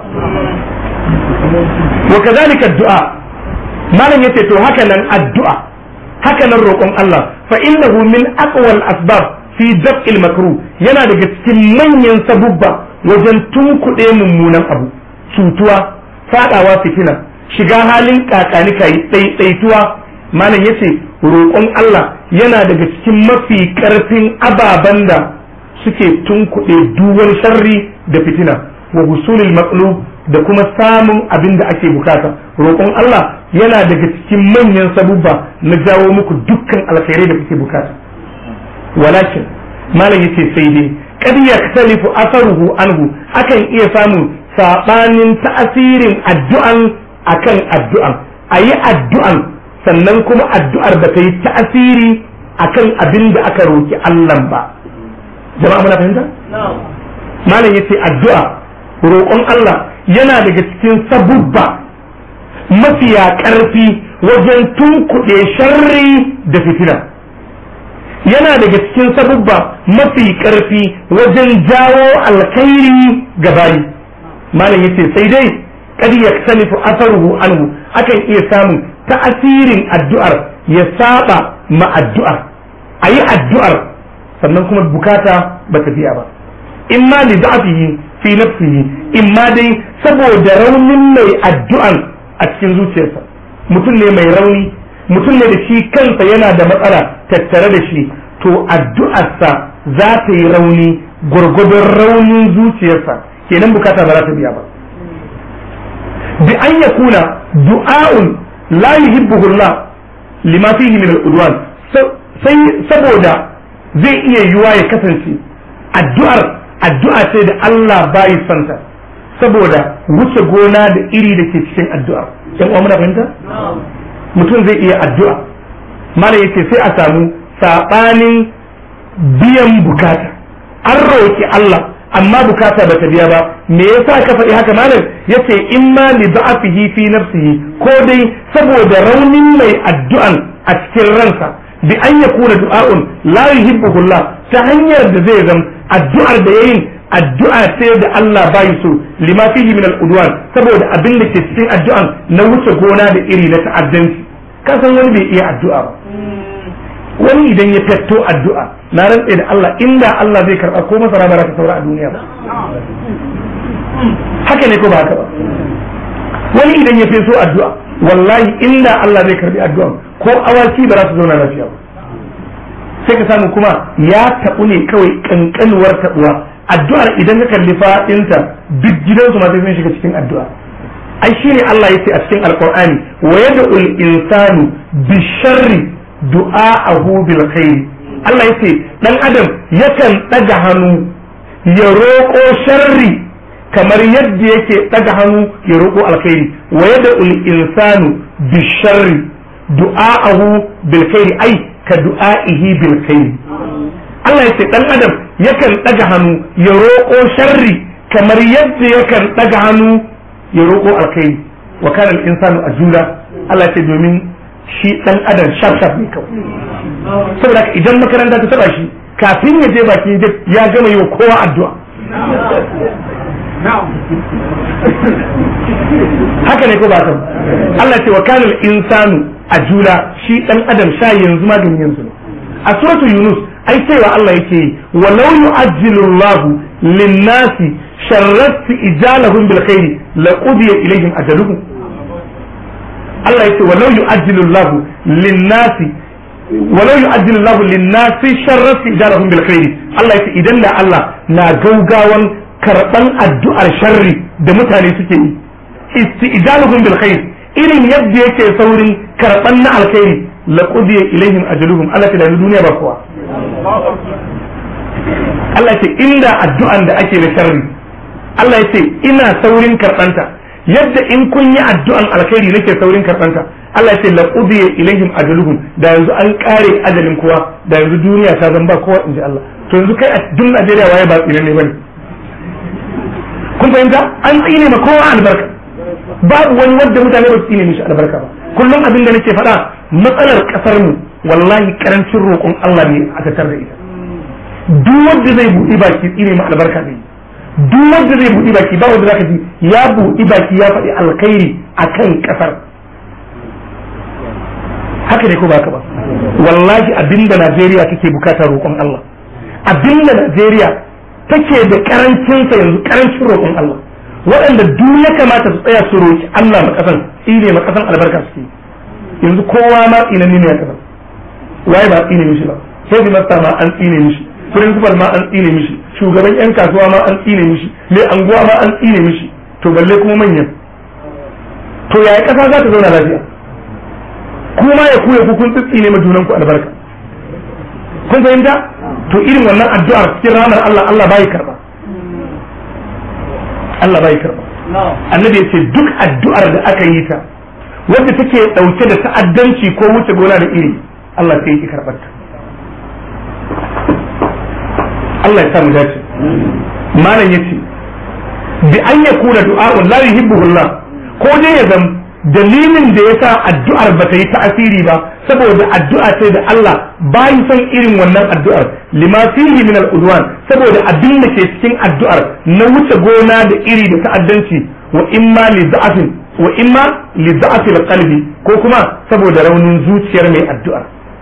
Wa kadhalika addu'a, malam yace to haka nan addu'a, haka nan roƙon Allah, fa innahu min aqwal asbab fi daf'il makruh, yana daga cikin manyan sabubba wajen tunkuɗe mummunan abu, cutuwa, fadawa fitina, shiga halin kakanika ɗaiɗaituwa. Malam yace roƙon Allah yana daga cikin mafi ƙarfin ababen da suke tunkuɗe duwar sharri da fitina, wa husulil maqlub, da kuma samun abin da ake bukata. Roƙon Allah yana daga cikin manyan sabubba na jawo muku dukkan alkhairai da kuke bukata. Walakin malam yace sai dai kad yaktalifu asaruhu anhu, akan iya samun sabanin ta'asirin addu'an akan addu'an. Ayi addu'an sannan kuma addu'ar ba ta yi ta'asiri akan abin da aka roki Allah ba. Jama'a muna fahimta? Malam yace addu'a, roƙon Allah yana daga cikin sabubba mafiya ƙarfi wajen tunkuɗe sharri da fitina, yana daga cikin sabubba mafi ƙarfi wajen jawo alkhairi ga bayi. Malam yace sai dai kad yaktalifu asaruhu anhu, akan iya samun ta'asirin addu'ar ya saba ma addu'ar, ayi addu'ar sannan kuma bukata ba ta biya ba, imma li da'fihi fi nafsihi, imma dai saboda raunin mai addu'an a cikin zuciyarsa. Mutum ne mai rauni, mutum ne da shi kansa yana da matsala tattare da shi, to addu'arsa za ta yi rauni gwargwadon raunin zuciyarsa, kenan bukata ba za ta biya ba. bi an yakuna du'a'un la yuhibbuhu Allah lima fihi min al-udwan, sai saboda zai iya yiwa ya kasance addu'ar addu'a ce da Allah bai santa, saboda wuce gona da iri da ke cikin addu'a. Yan uwa muna fahimta? Mutum zai iya addu'a, mala yace sai a samu sabanin biyan bukata. An roki Allah amma bukata ba ta biya ba. Me yasa ka faɗi haka malam? Yace imma li da'afihi fi nafsihi, ko dai saboda raunin mai addu'an a cikin ransa, bi an yakuna du'a'un la yuhibbuhu Allah, ta hanyar da zai zama addu'ar da yayin addu'a sai da Allah bai so, lima fihi min al-udwan, saboda abin da ke cikin addu'an na wuce gona da iri na ta'addanci. Ka san wani bai iya addu'a ba, wani idan ya tatto addu'a na rantse da Allah, inda Allah zai karba ko masara ba za ta saura a duniya ba. haka ne ko ba haka ba? wani idan ya feso addu'a wallahi inda Allah zai karbi addu'a ko awaki ba za su zauna lafiya ba, sai ka samu kuma ya tabu ne kawai kankanuwar tabuwa. addu'ar idan ka kalli fa'inta duk gidansu ma sai sun shiga cikin addu'a. ai shine Allah yace a cikin alqur'ani wa yad'ul insanu bisharri du'a'ahu bil khair. Allah yace dan adam yakan daga hannu ya roƙo sharri kamar yadda yake daga hannu ya roƙo alkhairi. wa yad'ul insanu bisharri du'a'ahu bil khair ai ka du'a'ihi bil khair. Allah yace dan adam yakan daga hannu ya roƙo sharri kamar yadda yakan daga hannu ya roƙo alkhairi. wa kana al-insanu ajula. Allah yace domin shi dan adam shaf-shaf ne kawai, saboda idan makaranta ta taba shi kafin ya je bakin ya gama yi wa kowa addu'a. haka ne ko ba kan Allah ce wa kana al-insanu ajula, shi dan adam sha yanzu maganin yanzu ne. a suratul yunus ai cewa Allah yake walau yu'ajjilu Allahu lin-nasi sharrat ijalahum bil khairi laqudiya ilayhim ajaluhum. Allah yake walau yu'ajjilu Allahu lin-nasi walau yu'ajjilu Allahu lin-nasi sharrat ijalahum bil khairi. Allah yake idan da Allah na gaugawan karban addu'ar sharri da mutane suke yi, isti'jaluhum bil khair, irin yadda yake saurin karban na alkhairi laqudiya ilayhim ajaluhum. Allah ta da duniya ba kowa. Allah ce inda addu'an da ake na sharri, Allah ya ce ina saurin karbanta yadda in kun yi addu'an alkhairi nake saurin karbanta. Allah ya ce laqudiya ilayhim ajaluhum, da yanzu an kare ajalin kowa, da yanzu duniya ta zan ba kowa inji Allah. to yanzu kai a duk Najeriya waye ba tsine ne bane? kun fahimta? an tsine ma kowa albarka, babu wani wanda mutane ba su tsine mishi albarka ba. kullum abin da nake faɗa, matsalar kasar mu wallahi karancin roƙon Allah ne a tattar da ita. duk wanda zai buɗi baki tsine ma albarka ne, duk wanda zai buɗi baki ba wanda zaka ji ya buɗi baki ya faɗi alkhairi akan kasar. haka ne ko ba ka ba? wallahi abinda Najeriya take bukata roƙon Allah, abinda Najeriya take da karancin sa yanzu karancin roƙon Allah. waɗanda duk ya kamata su tsaya su roƙi Allah ma kasan tsine ma kasan albarka suke. yanzu kowa ma tsine ne ya kasan, waye ba tsine mishi ba? sai bi masta ma an tsine mishi, principal ma an tsine mishi, shugaban yan kasuwa ma an tsine mishi, mai anguwa ma an tsine mishi, to balle kuma manyan. to yaya kasa za ta zauna lafiya? kuma ya kuya ku kun tsine ma junan ku albarka. kun fahimta? to irin wannan addu'ar cikin ranar Allah Allah bai karba, Allah bai karba. annabi ya ce duk addu'ar da aka yi ta wadda take dauke da ta'addanci ko wuce gona da iri, Allah sai yake karbar ta. Allah ya samu dace. malam yace bi an yakuna du'a la yuhibbuhu Allah, ko dai ya zama dalilin da yasa addu'ar ba ta yi ta'asiri ba saboda addu'a ce da Allah bai son irin wannan addu'ar, lima fihi min al-udwan, saboda abin da ke cikin addu'ar na wuce gona da iri da ta'addanci, wa imma li da'afin wa imma li da'afi al-qalbi, ko kuma saboda raunin zuciyar mai addu'ar.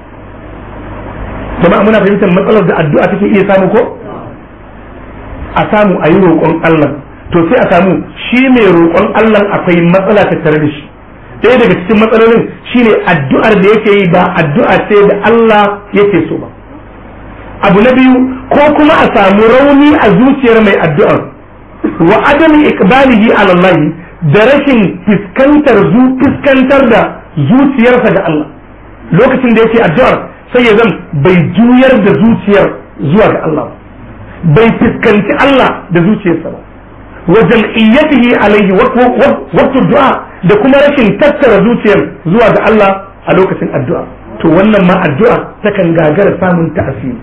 jama'a muna fahimtar matsalar da addu'a take iya samu ko? a samu a yi roƙon Allah, to sai a samu shi mai roƙon Allah akwai matsala ta tare da shi. ɗaya daga cikin matsalolin shine addu'ar da yake yi ba addu'a ce da Allah yake so ba. abu na biyu, ko kuma a samu rauni a zuciyar mai addu'ar, wa adami iqbalihi ala Allah, da rashin fiskantar zu fiskantar da zuciyarsa ga Allah. lokacin da yake addu'ar sai ya zan bai juyar da zuciyar zuwa ga Allah ba, bai fiskanci Allah da zuciyarsa ba. wa jam'iyyatihi alayhi waqtu du'a, da kuma rashin tattara zuciyar zuwa ga Allah a lokacin addu'a. to wannan ma addu'a takan gagara samun ta'asiri.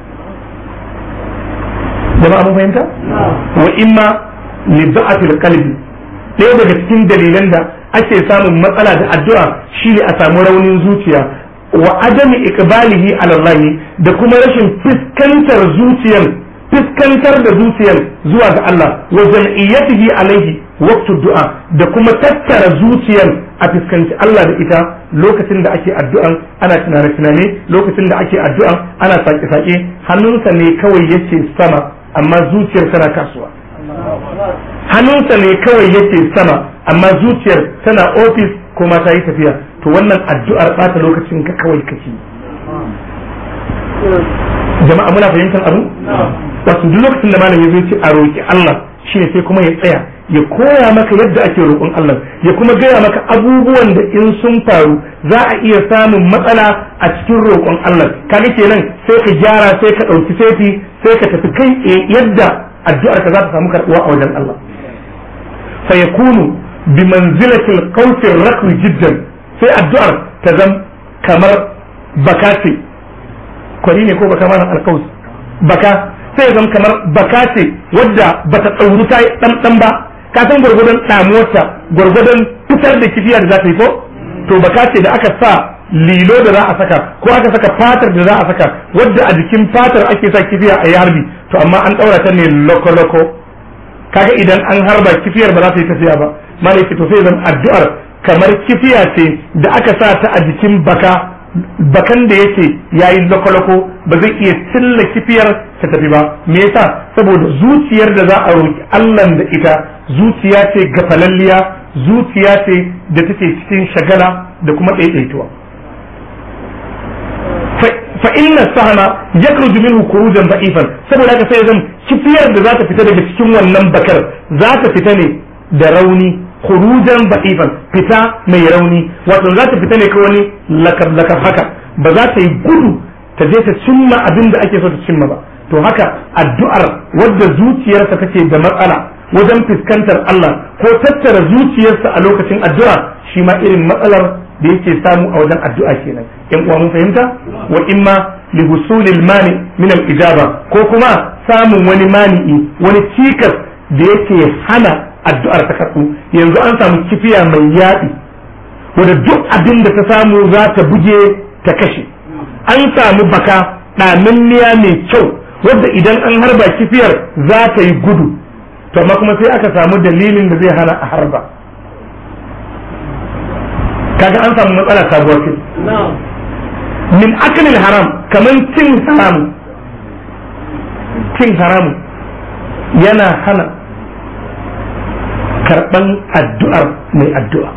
jama'a mun fahimta? wa imma li da'atil qalbi, ɗaya daga cikin dalilan da ake samun matsala da addu'a shine a samu raunin zuciya, wa adami iqbalihi ala Allah, da kuma rashin fiskantar zuciyar fiskantar da zuciyar zuwa ga Allah, wa jam'iyyatihi alaihi waqtu du'a, da kuma tattara zuciyar a fiskanci Allah da ita lokacin da ake addu'an ana tunane tunane, lokacin da ake addu'an ana sake sake, hannunsa ne kawai yake sama amma zuciyar tana kasuwa. hannunsa ne kawai yake sama amma zuciyar tana ofis ko ma ta yi tafiya, to wannan addu'ar ɓata lokacin ka kawai kake. Jama'a muna fahimtar abu? Wasu duk lokacin da malami zai ce a roƙi Allah shine sai kuma ya tsaya ya koya maka yadda ake roƙon Allah, ya kuma gaya maka abubuwan da in sun faru za a iya samun matsala a cikin roƙon Allah. Kaga kenan sai ka gyara, sai ka ɗauki sefi, sai ka tafi kai yadda addu'ar ka za ta samu karɓuwa a wajen Allah. Fa yakunu bi manzilatil qawfir rakwi jiddan, sai addu'ar ta zam kamar baka ce, kwari ne ko baka mana alkaus baka, sai ya zama kamar baka ce wadda bata tsauru ta dan dan ba, ka san gurgurdan damuwarta gurgurdan fitar da kifiya da za ta yi ko, to baka ce da aka sa lilo da za a saka ko aka saka fatar da za a saka wadda a jikin fatar ake sa kifiya a yi harbi, to amma an daura ta ne loko loko, kaga idan an harba kifiyar ba za ta yi tafiya ba. Malaki to sai zan addu'ar kamar kifiya ce da aka sa ta a jikin baka, bakan da yake yayin loko-loko ba zai iya cilla kifiyar ta tafi ba. Me yasa? Saboda zuciyar da za a roki Allah da ita zuciya ce gafalalliya, zuciya ce da take cikin shagala da kuma ɗaiɗaituwa. fa inna sahana yakhruju minhu khurujan da'ifan, saboda haka sai zan kifiyar da za ta fita daga cikin wannan bakar za ta fita ne da rauni, khurujan da'ifan, fita mai rauni, wato za ta fita ne ka wani lakar lakar haka, ba za ta yi gudu ta je ta cimma abin da ake so ta cimma ba. To haka addu'ar wadda zuciyarsa take da matsala wajen fuskantar Allah ko tattara zuciyarsa a lokacin addu'a, shi ma irin matsalar da yake samu a wajen addu'a kenan. Yan uwa mun fahimta? Wa imma li husulil mani min al ijaba, ko kuma samun wani mani'i, wani cikas da yake hana addu'ar ta karɓu. Yanzu an samu kifiya mai yaɗi wanda duk abin da ta samu za ta buge ta kashe. An samu baka ɗaminniya mai kyau wadda idan an harba kifiyar za ta yi gudu, to amma kuma sai aka samu dalilin da zai hana a harba. Kaga an samu matsala sabuwar ce. Min akalil haram, kaman cin haramu. Cin haramu yana hana karɓan addu'ar mai addu'a.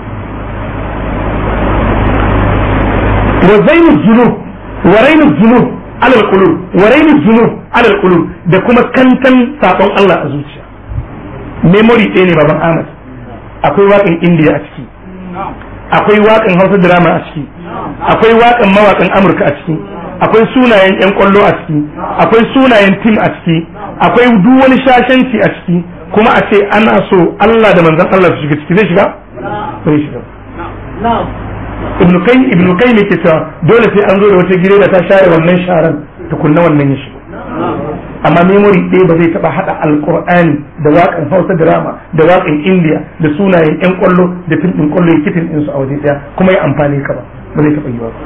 Wa zainu zunub wa rainu zunub alal qulub wa rainu zunub alal qulub, da kuma kantan sabon Allah a zuciya. Memory ɗaya ne baban Ahmad, akwai waƙin Indiya a ciki, akwai waƙin Hausa drama a ciki, akwai waƙin mawaƙin Amurka a ciki, akwai sunayen ƴan ƙwallo a ciki, akwai sunayen tim a ciki, akwai duk wani shashanci a ciki, kuma a ce ana so Allah da manzon Allah su shiga ciki, zai shiga? Zai shiga. Ibn Kai Ibn Kai ne ke cewa dole sai an zo da wata gire da ta share wannan sharan tukunna wannan ya shiga. Amma memory ɗaya ba zai taɓa haɗa alƙur'ani da waƙan Hausa drama da waƙan Indiya da sunayen ƴan ƙwallo da fim ɗin ƙwallo ya kitin ɗinsu a waje ɗaya kuma ya amfani ka ba, ba zai taɓa yi ba.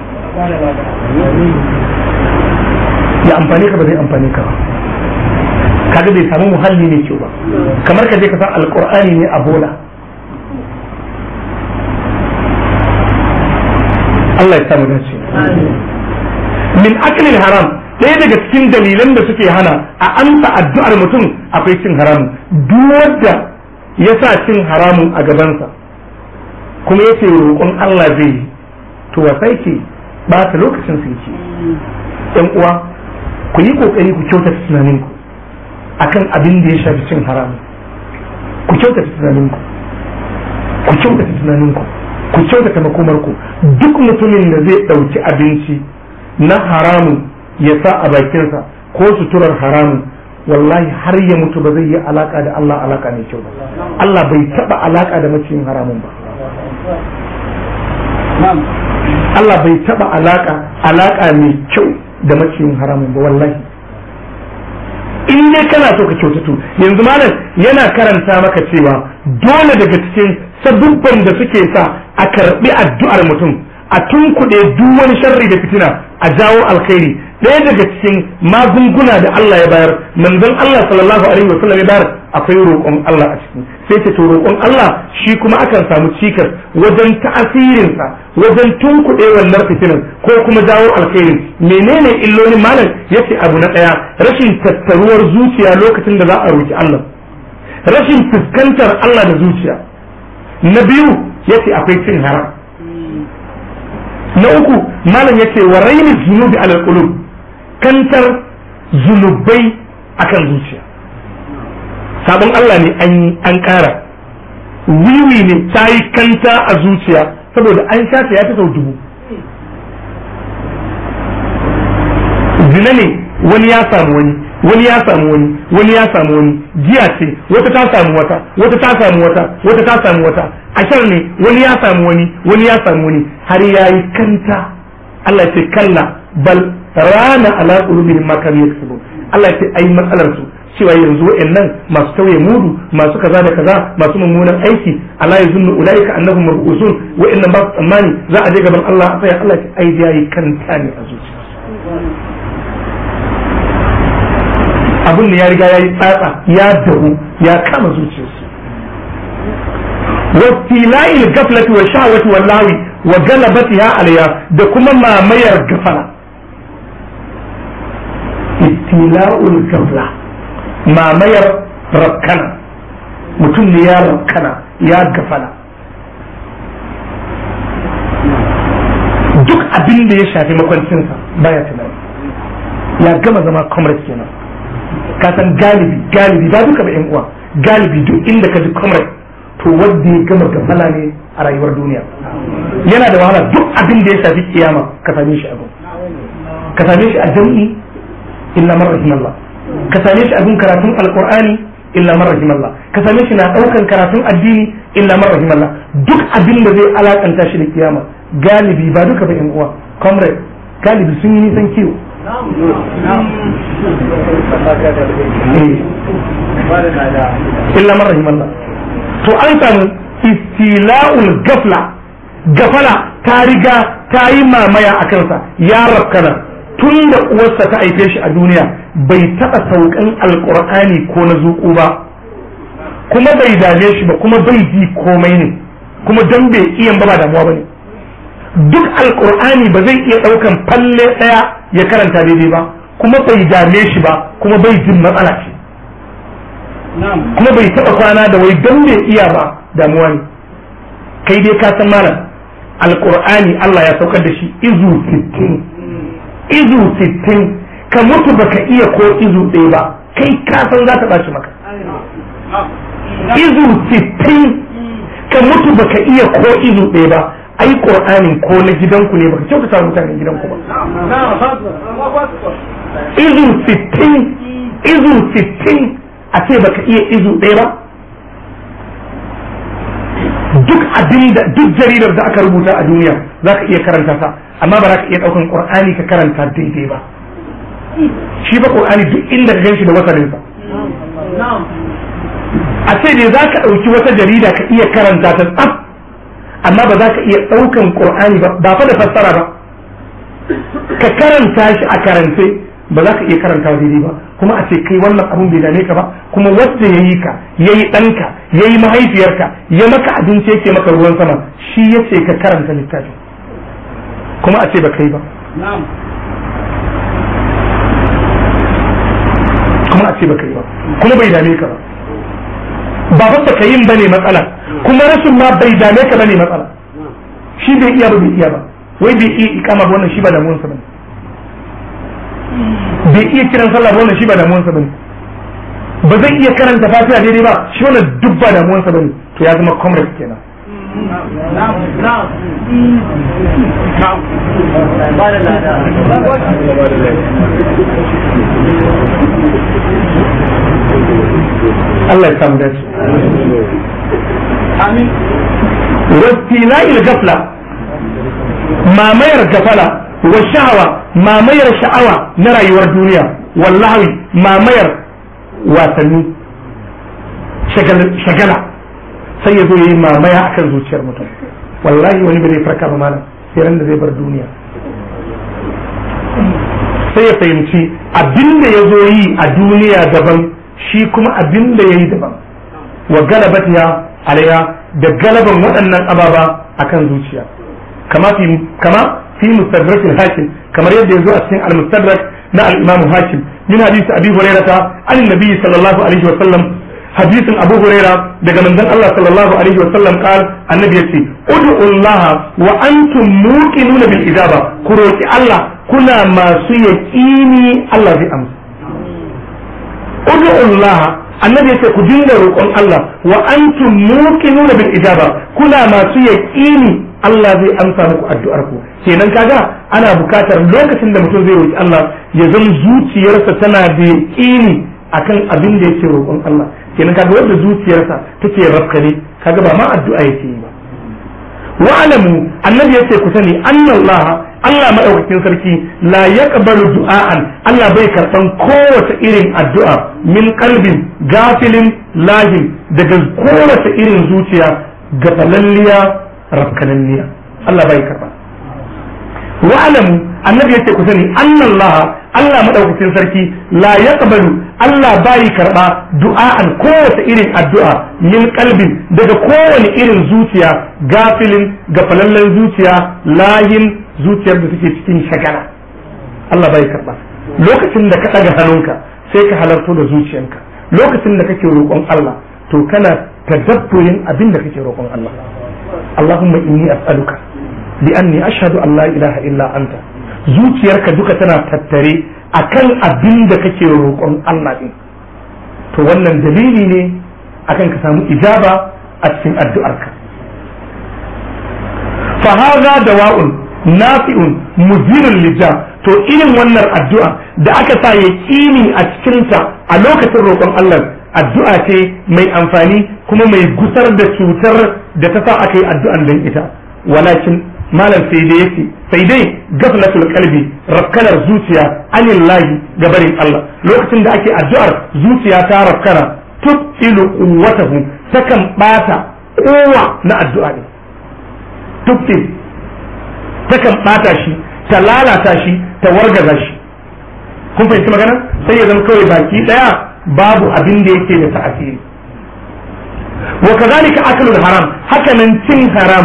Ya amfani ka ba zai amfani ka ba. Kaga bai samu muhalli ne kyau ba, kamar ka je ka san alƙur'ani ne a bola. Allah ya samu dace. Min aklil haram, ɗaya daga cikin dalilan da suke hana a amsa addu'ar mutum akwai cin haramun. Duk wanda ya sa cin haramun a gabansa kuma yake roƙon Allah zai yi, to wasai ke ɓata lokacin su yake. Ɗan uwa, ku yi ƙoƙari ku kyautata tunaninku akan abin da ya shafi cin haramun. Ku kyautata tunaninku, ku kyautata tunaninku, ku kyautata makomarku. Duk mutumin da zai ɗauki abinci na haramun ya sa a bakinsa ko suturar haramun, wallahi har ya mutu ba zai yi alaka da Allah alaka mai kyau ba. Allah bai taba alaka da maciyin haramun ba. Allah bai taba alaka alaka mai kyau da maciyin haramun ba wallahi. In dai kana so ka kyautatu, yanzu malam yana karanta maka cewa dole daga cikin sabubban da suke sa a karbi addu'ar mutum, a tunkuɗe duk wani sharri da fitina, a jawo alkhairi. Ɗaya daga cikin magunguna da Allah ya bayar, manzon Allah sallallahu alaihi wa sallam ya bayar, akwai roƙon Allah a ciki. Sai ce to roƙon Allah shi kuma akan samu cikas wajen ta'asirinsa, wajen tunkuɗe wannan fitinan ko kuma jawo alkhairi. Menene illolin malam? Yace abu na ɗaya, rashin tattaruwar zuciya lokacin da za a roƙi Allah. rashin fuskantar Allah da zuciya. Na biyu yace akwai cin haram. Na uku malam yace wa raini zunubi alal qulub, kantar zunubai akan zuciya. Sabon Allah ne an an kara, wiwi ne ta yi kanta a zuciya saboda an shafe ya ta sau dubu. Zina ne wani ya samu wani, wani ya samu wani, wani ya samu wani, giya ce wata ta samu wata, wata ta samu wata, wata ta samu wata, ashar ne wani ya samu wani, wani ya samu wani, har ya yi kanta. Allah ce kalla bal rana ala qulubihim ma kanu yaksubun. Allah ce ai matsalar su cewa yanzu wa'annan masu tauye mudu, masu kaza da kaza, masu mummunan aiki, ala yazunnu ulaika annahum mab'usun, wa'annan ba su tsammani za a je gaban Allah a tsaya. Allah ce ai yayi kanta ne a zuciya. Abin da ya riga ya yi tsatsa, ya dahu, ya kama zuciyarsu. Wastila'il gaflati wa sha'awati wallahi wa galabatiha alayya, da kuma mamayar gafala. Istila'ul gafla, mamayar rakkana, mutum ne ya rakkana, ya gafala. Duk abin da ya shafi makwancinsa baya tunani, ya gama zama comrade kenan. Ka san galibi galibi ba duka ba yan uwa, galibi duk inda ka ji comrade to wanda ya gama gafala ne a rayuwar duniya. Yana da wahala duk abin da ya shafi kiyama ka same shi abin, ka same shi a jam'i illa man rahimallah, ka same shi abin karatun alqur'ani illa man rahimallah, ka same shi na daukan karatun addini illa man rahimallah. Duk abin da zai alakanta shi da kiyama galibi ba duka ba yan uwa, comrade galibi sun yi nisan kiwo. illa man rahimallah. To an samu istila'ul gafla, gafala ta riga ta yi mamaya a kansa, ya rafkana tun da uwarsa ta haife shi a duniya bai taɓa saukan alƙur'ani ko na zuƙu ba, kuma bai dame shi ba, kuma bai ji komai ne, kuma don bai iya ba ba damuwa ba ne. Duk alƙur'ani ba zai iya ɗaukan falle ɗaya ya karanta daidai ba, kuma bai dame shi ba, kuma bai jin matsala ce, kuma bai taɓa kwana da wai don bai iya ba damuwa ne. Kai dai ka san malam alƙur'ani Allah ya saukar da shi izu sittin, izu sittin, ka mutu baka iya ko izu ɗaya ba, kai ka san za ta ɓaci maka. Izu sittin, ka mutu baka iya ko izu ɗaya ba, ai qur'anin ko na gidanku ne baka kyautata mutanen gidanku ba. Izu sittin, izu sittin a ce baka iya izu ɗaya ba. Duk abin da duk jaridar da aka rubuta a duniya za ka iya karanta ta, amma ba za ka iya ɗaukan qur'ani ka karanta daidai ba. Shi ba qur'ani duk inda ka gan shi da wasalinsa. A ce ne za ka ɗauki wata jarida ka iya karanta ta tsaf, amma ba za ka iya ɗaukan ƙur'ani ba, ba fa da fassara ba, ka karanta shi a karance ba za ka iya karanta daidai ba, kuma a ce kai wannan abun bai dame ka ba, kuma wanda ya yi ka, ya yi ɗanka, ya yi mahaifiyarka, ya maka abinci yake maka ruwan sama, shi ya ce ka karanta littafin, kuma a ce ba kai ba. Kuma a ce ba kai ba, kuma bai dame ka ba. Ba ba ka yin bane matsala, kuma rashin ma bai dame ka bane matsala. Shi bai iya ba bai iya ba, wai bai iya ikama ba wannan shi ba damuwarsa bane, bai iya kiran sallah ba wannan shi ba damuwarsa bane, ba zai iya karanta fatiha daidai ba shi wannan duk ba damuwarsa bane. To ya zama comrade kenan. Allah ya samu dace. Amin. Wastila'il gafla, mamayar gafala, wa sha'awa, mamayar sha'awa na rayuwar duniya, wallahi mamayar wasanni, shagala, sai ya zo ya yi mamaya akan zuciyar mutum. Wallahi wani bai farka ba malam sai ran da zai bar duniya, sai ya fahimci abinda ya zo yi a duniya daban, shi kuma abin da ya yi daban. Wa galabatiya alaiha, da galaban waɗannan ababa akan zuciya, kama fi kama fi mustadrak al-hakim, kamar yadda yazo a cikin al-mustadrak na al-imam hakim min hadisi abi hurairah an nabi sallallahu alaihi wa sallam hadisin Abu Huraira daga manzon Allah sallallahu alaihi wa sallam qal annabi yace ud'u Allah wa antum muqinuna bil ijaba ku roki Allah kuna masu yaqini Allah zai amsa ud'u Allah annabi yace ku dinga roƙon Allah wa antum muqinuna bil ijaba kuna masu yaqini Allah zai amsa muku addu'ar ku kenan kaga ana bukatar lokacin da mutum zai roki Allah ya zama zuciyarsa tana da yaqini akan abin da yake roƙon Allah kenan kaga wanda zuciyarsa take rafkane kaga ba ma addu'a yake yi ba wa alamu annabi yace ku sani annallaha Allah madaukakin sarki la yaqbalu du'aan Allah bai karban kowace irin addu'a min qalbin gafilin lahin daga kowace irin zuciya gafalalliya rafkananniya Allah bai karba wa alamu annabi yace ku sani annallaha Allah madaukakin sarki la yaqbalu Allah bai karba du'a'an kowace irin addu'a min qalbin daga kowane irin zuciya gafilin gafalallen zuciya lahin zuciyar da take cikin shagala Allah bai karba lokacin da ka daga hannunka sai ka halarto da zuciyanka lokacin da kake roƙon Allah to kana tadabburin abin da kake roƙon Allah Allahumma inni as'aluka bi anni ashhadu an la ilaha illa anta zuciyarka duka tana tattare akan abin da kake roƙon Allah din to wannan dalili ne akan ka samu ijaba a cikin addu'arka fa hadha dawa'un nafi'un muzirul lija to irin wannan addu'a da aka sa yaqini a cikin ta a lokacin roƙon Allah addu'a ce mai amfani kuma mai gusar da cutar da ta sa aka yi addu'an dan ita walakin malam sai dai yake sai dai gaflatul qalbi rafkanar zuciya anillahi gabarin Allah lokacin da ake addu'ar zuciya ta rafkana tubtilu quwwatahu takan bata kowa na addu'a ne tubtil takan bata shi ta lalata shi ta wargaza shi kun fahimci magana sai ya zama kawai baki daya babu abin da yake da ta'asiri wa kadhalika aklul haram haka nan cin haram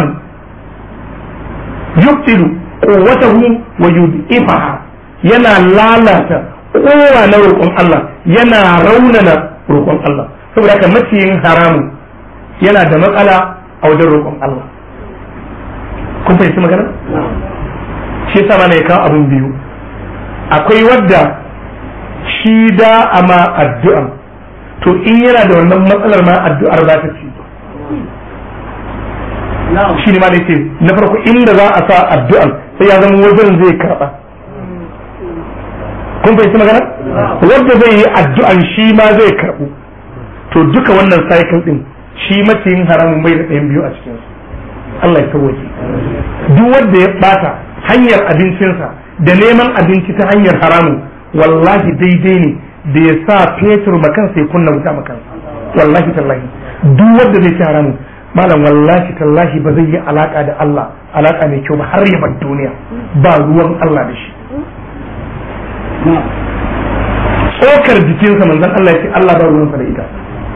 yubtilu quwwatahu wa yud'ifaha yana lalata kowa na roƙon Allah yana raunana roƙon Allah saboda haka maciyin haramun yana da matsala a wajen roƙon Allah kun fahimci magana shi yasa mana ya kawo abin biyu akwai wadda shi da ama addu'a to in yana da wannan matsalar ma addu'ar za ta ci shi ne ma da yake na farko inda za a sa addu'an sai ya zama wajen zai karɓa kun fahimci magana wanda zai yi addu'an shi ma zai karɓu to duka wannan cycle din shi maciyin haramun bai da ɗayan biyu a cikin Allah ya tawaye duk wanda ya bata hanyar abincinsa da neman abinci ta hanyar haramun wallahi daidai ne da ya sa fetur makansa ya kunna wuta makansa wallahi tallahi duk wanda zai ci haramun malam wallahi tallahi ba zai yi alaka da Allah alaka mai kyau ba har ya bar duniya ba ruwan Allah da shi tsokar jikinsa manzon Allah ya ce Allah ba ruwansa da ita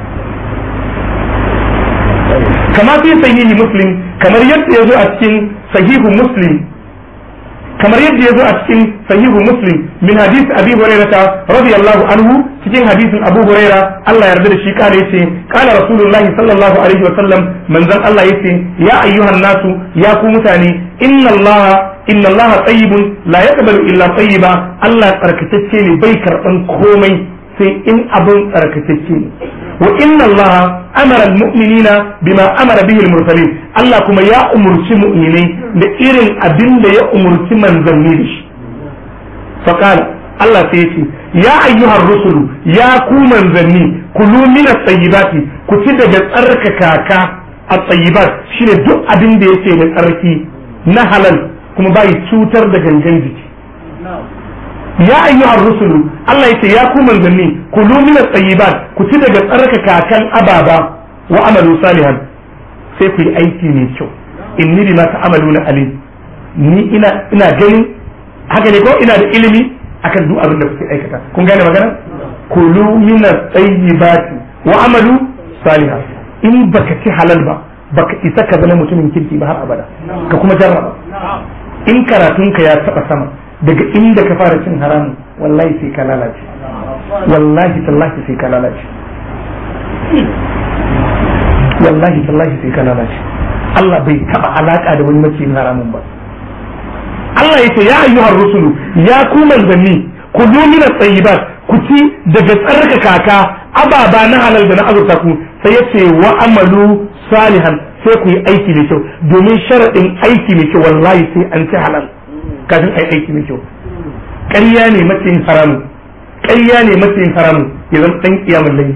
kama fi sahihi muslim kamar yadda ya zo a cikin sahihu muslim kamar yadda ya zo a cikin sahihu muslim min hadisi abi hurairah radiyallahu anhu cikin hadisin abu hurairah Allah yarda da shi kare yace kana rasulullahi sallallahu alaihi wa sallam manzon Allah yace ya ayyuhan nasu ya ku mutane inna Allah inna Allah tayyibun la yaqbalu illa tayyiba Allah tsarkakecce ne bai karban komai sai in abun tsarkakecce ne wa inna Allah amara almu'minina bima amara bihi almursalin Allah kuma ya umurci mu'minai da irin abin da ya umurci manzanni da shi faqala Allah sai yace ya ayyuhar rusulu ya ku manzanni kulu min at-tayyibati ku ci daga tsarkakaka at-tayyibat shine duk abin da yake da tsarki na halal kuma bai cutar da gangan jiki ya ayyuhar rusulu Allah yace ya ku manzanni kulu min at-tayyibat ku ci daga tsarkakakan ababa wa amalu salihan sai ku yi aiki mai kyau inni bima ta'maluna alim ni ina ina gani haka ne ko ina da ilimi akan duk abin da kuke aikata kun gane magana kulu min at-tayyibati wa amalu salihan in baka ci halal ba baka isa ka zama mutumin kirki ba har abada ka kuma jarraba in karatunka ya taba sama daga inda ka fara cin haramun wallahi sai ka lalace wallahi tallahi sai ka lalace wallahi tallahi sai ka lalace. Allah bai taba alaka da wani maciyin haramun ba. Allah ya ce ya ayyuhar rusulu ya ku manzanni ku lumina tsayibat ku ci daga tsarka kaka ababa na halal da na azurta ku, sai ya ce wa amalu salihan sai ku yi aiki mai kyau, domin sharaɗin aiki mai kyau wallahi sai an ci halal kafin a yi aiki mai kyau. ƙarya ne maciyin haramun, ƙarya ne maciyin haramun ya zama ɗan ƙiyamun layi,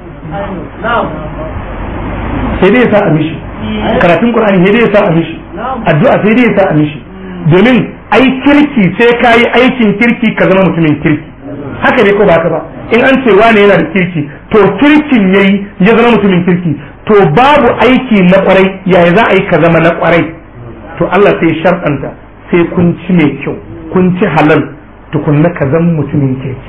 sai dai ya sa a mishi karatun Qur'ani, sai dai ya sa a mishi addu'a, sai dai ya sa a mishi, domin ai kirki sai ka yi aikin kirki ka zama mutumin kirki. Haka ne ko ba ka ba? In an ce wane yana da kirki to kirkin yayi ya zama mutumin kirki, to babu aiki na kwarai yaya za a yi ka zama na kwarai? To Allah sai sharɗanta sai kun ci mai kyau, kun ci halal tukunna ka zama mutumin kirki.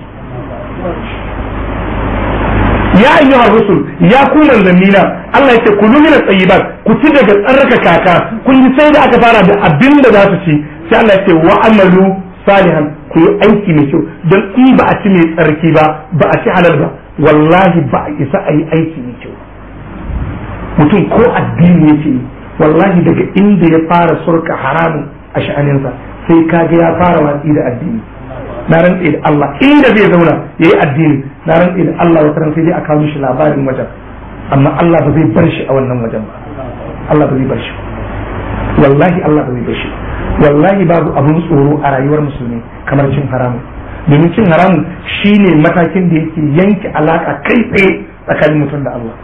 Ya ayyuhar rusul ya ku manzannina, Allah ya ce kulu min at-tayyibat ku ci daga tsarka kaka. Kun ji sai da aka fara da abin da za su ci, sai Allah ya ce wa amalu salihan ku yi aiki mai kyau, don in ba a ci mai tsarki ba ba a ci halal ba wallahi ba a isa a yi aiki mai kyau. Mutum ko addini yake yi wallahi daga inda ya fara surka haramun a sha'aninsa sai kaga ya fara watsi da addini. Na rantse da Allah inda zai zauna ya yi addini, na rantse da Allah wata ran sai dai a kawo mishi labarin wajen, amma Allah ba zai bar shi a wannan wajen ba. Allah ba zai bar shi, wallahi Allah ba zai bar shi. Wallahi babu abun tsoro a rayuwar musulmi kamar cin haramun, domin cin haramun shine matakin da yake yanke alaka kai tsaye tsakanin mutum da Allah.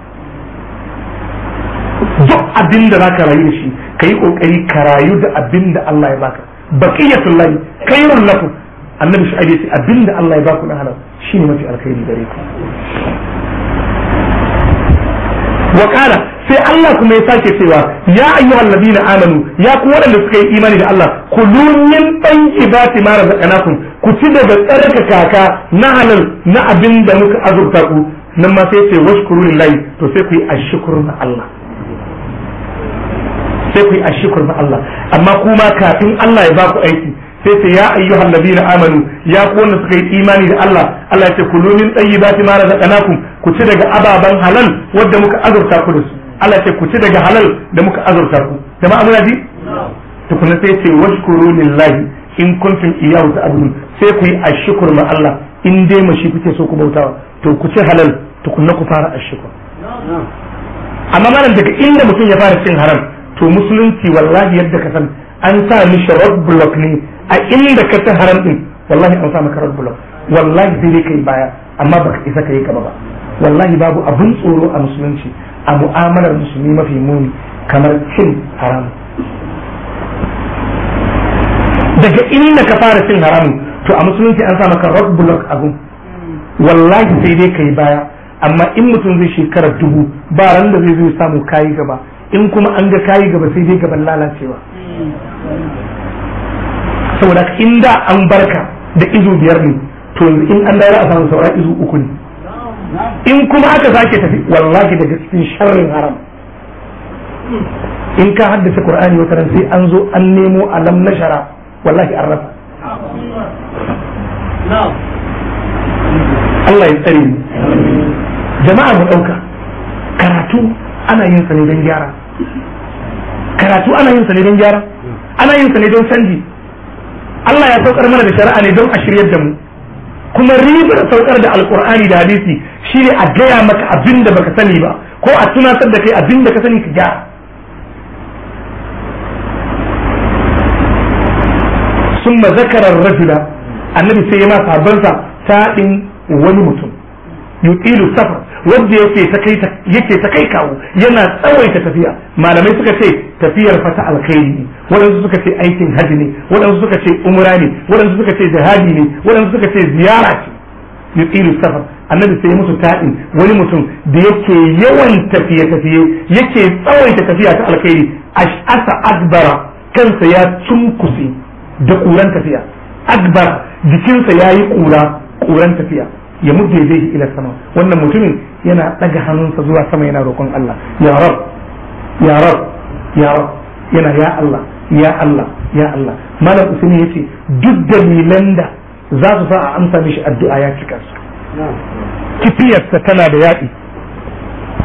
Duk abin da zaka rayu da shi ka yi kokari ka rayu da abin da Allah ya baka. Baqiyatul lahi khairul lakum, annabi shi aje abin da Allah ya baku na halal shine mafi alkhairi gare ku. Wa qala sai Allah kuma ya sake cewa ya ayyuhal ladina amanu ya ku waɗanda suka yi imani da Allah kulu min tayyibati ma razaqnakum ku ci daga tsarka kaka na halal na abin da muka azurta ku. Nan ma sai ce washkuru lillahi, to sai ku yi ashkuru na Allah, sai ku yi ashkuru na Allah. Amma kuma kafin Allah ya baku aiki sai ce ya ayyuhal ladina amanu ya ku wanda suka yi imani da Allah, Allah ya ce kulu min tayyibati ma razaqnakum ku ci daga ababan halal wanda muka azurta ku da su. Allah ya ce ku ci daga halal da muka azurta ku. Jama'a muna ji? Tukunna sai ce washkuru lillahi in kuntum iyyahu ta'budun, sai ku yi ashkur ma Allah in dai mashi kuke so ku bautawa, to ku ci halal tukunna ku fara ashkur. Amma malam daga inda mutum ya fara cin haram to musulunci wallahi yadda ka san an sa mishi road block ne a inda ka ci haram din, wallahi an sa maka road block, wallahi sai dai kai baya amma baka isa kai gaba ba. Wallahi babu abun tsoro a musulunci a mu'amalar musulmi mafi muni kamar cin haram. Daga inda ka fara cin haram to a musulunci an sa maka road block abun, wallahi sai dai kai baya. Amma in mutum zai shekara dubu ba ran da zai zo samu kayi gaba, in kuma an ga kayi gaba sai dai gaban lalacewa. Saboda inda an barka da izu biyar ne to in an dawo a samu saura izu uku ne, in kuma aka sake tafi wallahi daga cikin sharrin haram. In ka haddace Qur'ani wata ran sai an zo an nemo alam nashara wallahi an rasa. Allah ya tsare mu. Jama'a mu dauka karatu ana yin sa ne don gyara, karatu ana yin sa ne don gyara, ana yin sa ne don canji. Allah ya saukar mana da shari'a ne don a shiryar da mu, kuma ribar saukar da alkur'ani da hadisi shine a gaya maka abin da baka sani ba ko a tunatar da kai abin da ka sani ka gyara. summa zakara ar-rajula, annabi sai ya ma sabansa taɗin wani mutum yutilu safar wanda yake ta kai yake ta kai kawo yana tsawaita tafiya. Malamai suka ce tafiyar fata alkhairi ne, waɗansu suka ce aikin haji ne, waɗansu suka ce umra ne, waɗansu suka ce jihadi ne, waɗansu suka ce ziyara ce. yutilu safar, annabi sai musu taɗin wani mutum da yake yawan tafiye tafiye yake tsawaita tafiya ta alkhairi. ash'asa akbara, kansa ya cunkusi da kuran tafiya, akbara jikinsa yayi kura kuran tafiya. Ya mudde zai ila sama, wannan mutumin yana daga hannunsa zuwa sama yana roƙon Allah, ya rab ya rab ya rab, yana ya Allah ya Allah ya Allah. Malam Usaini yace duk dalilan da za su sa a amsa mishi addu'a ya cika su. Kifiyarsa tana da yaɗi,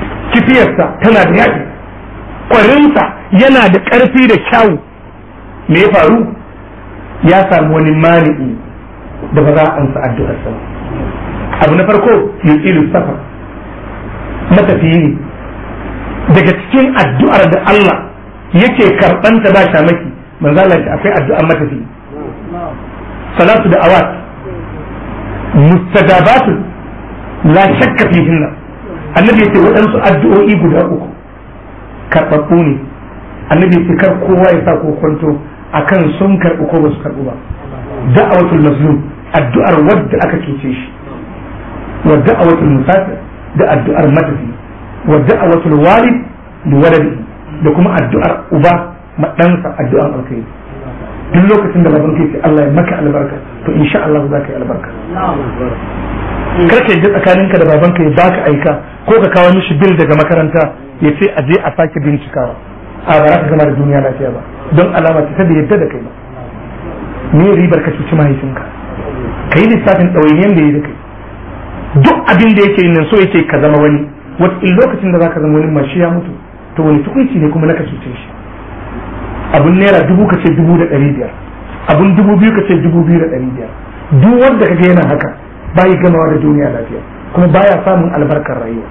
kibiyarsa tana da yaƙi, ƙwarinsa yana da ƙarfi da kyawu. Me ya faru? Ya samu wani mani'i da ba za a ansa addu'arsa. Abu na farko yuqilu safar, matafiyi ne. Daga cikin addu'ar da Allah yake karɓanta ba shamaki, manzo Allah ce akwai addu'ar matafiyi. Salatu da awat mustajabatu la shakka fihinna. Annabi yace waɗansu addu'o'i guda uku karɓaɓɓu ne. Annabi yace kar kowa ya sa ko kwanto akan sun karɓi ko ba su karɓi ba. Da'awatul mazlum, addu'ar wadda aka cuce shi, wa da'awatul musafir, da addu'ar matafi, wa da'awatul walid li waladi, da kuma addu'ar uba ma ɗansa addu'ar alkhairi. Duk lokacin da baban kai ce Allah ya maka albarka, to insha Allah za ka yi albarka. Kar ka yi tsakaninka da baban ka ya baka aika ko ka kawo mishi bil daga makaranta ya ce a je a sake bincikawa. A ba za ka gama da duniya lafiya ba, don alama ta da yadda da kai ba. Me ribar ka cuci mahaifinka? Ka yi lissafin ɗawainiyar da ya da kai. Duk abin da yake nan so yake ka zama wani, wata in lokacin da za ka zama wani mashi ya mutu, to wani tukunci ne kuma na ka cuce shi. Abun naira dubu ka ce dubu da ɗari biyar, abun dubu biyu ka ce dubu biyu da ɗari biyar. Duk wanda ka ga yana haka bayi gamawa da duniya lafiya, kuma baya samun albarkar rayuwa.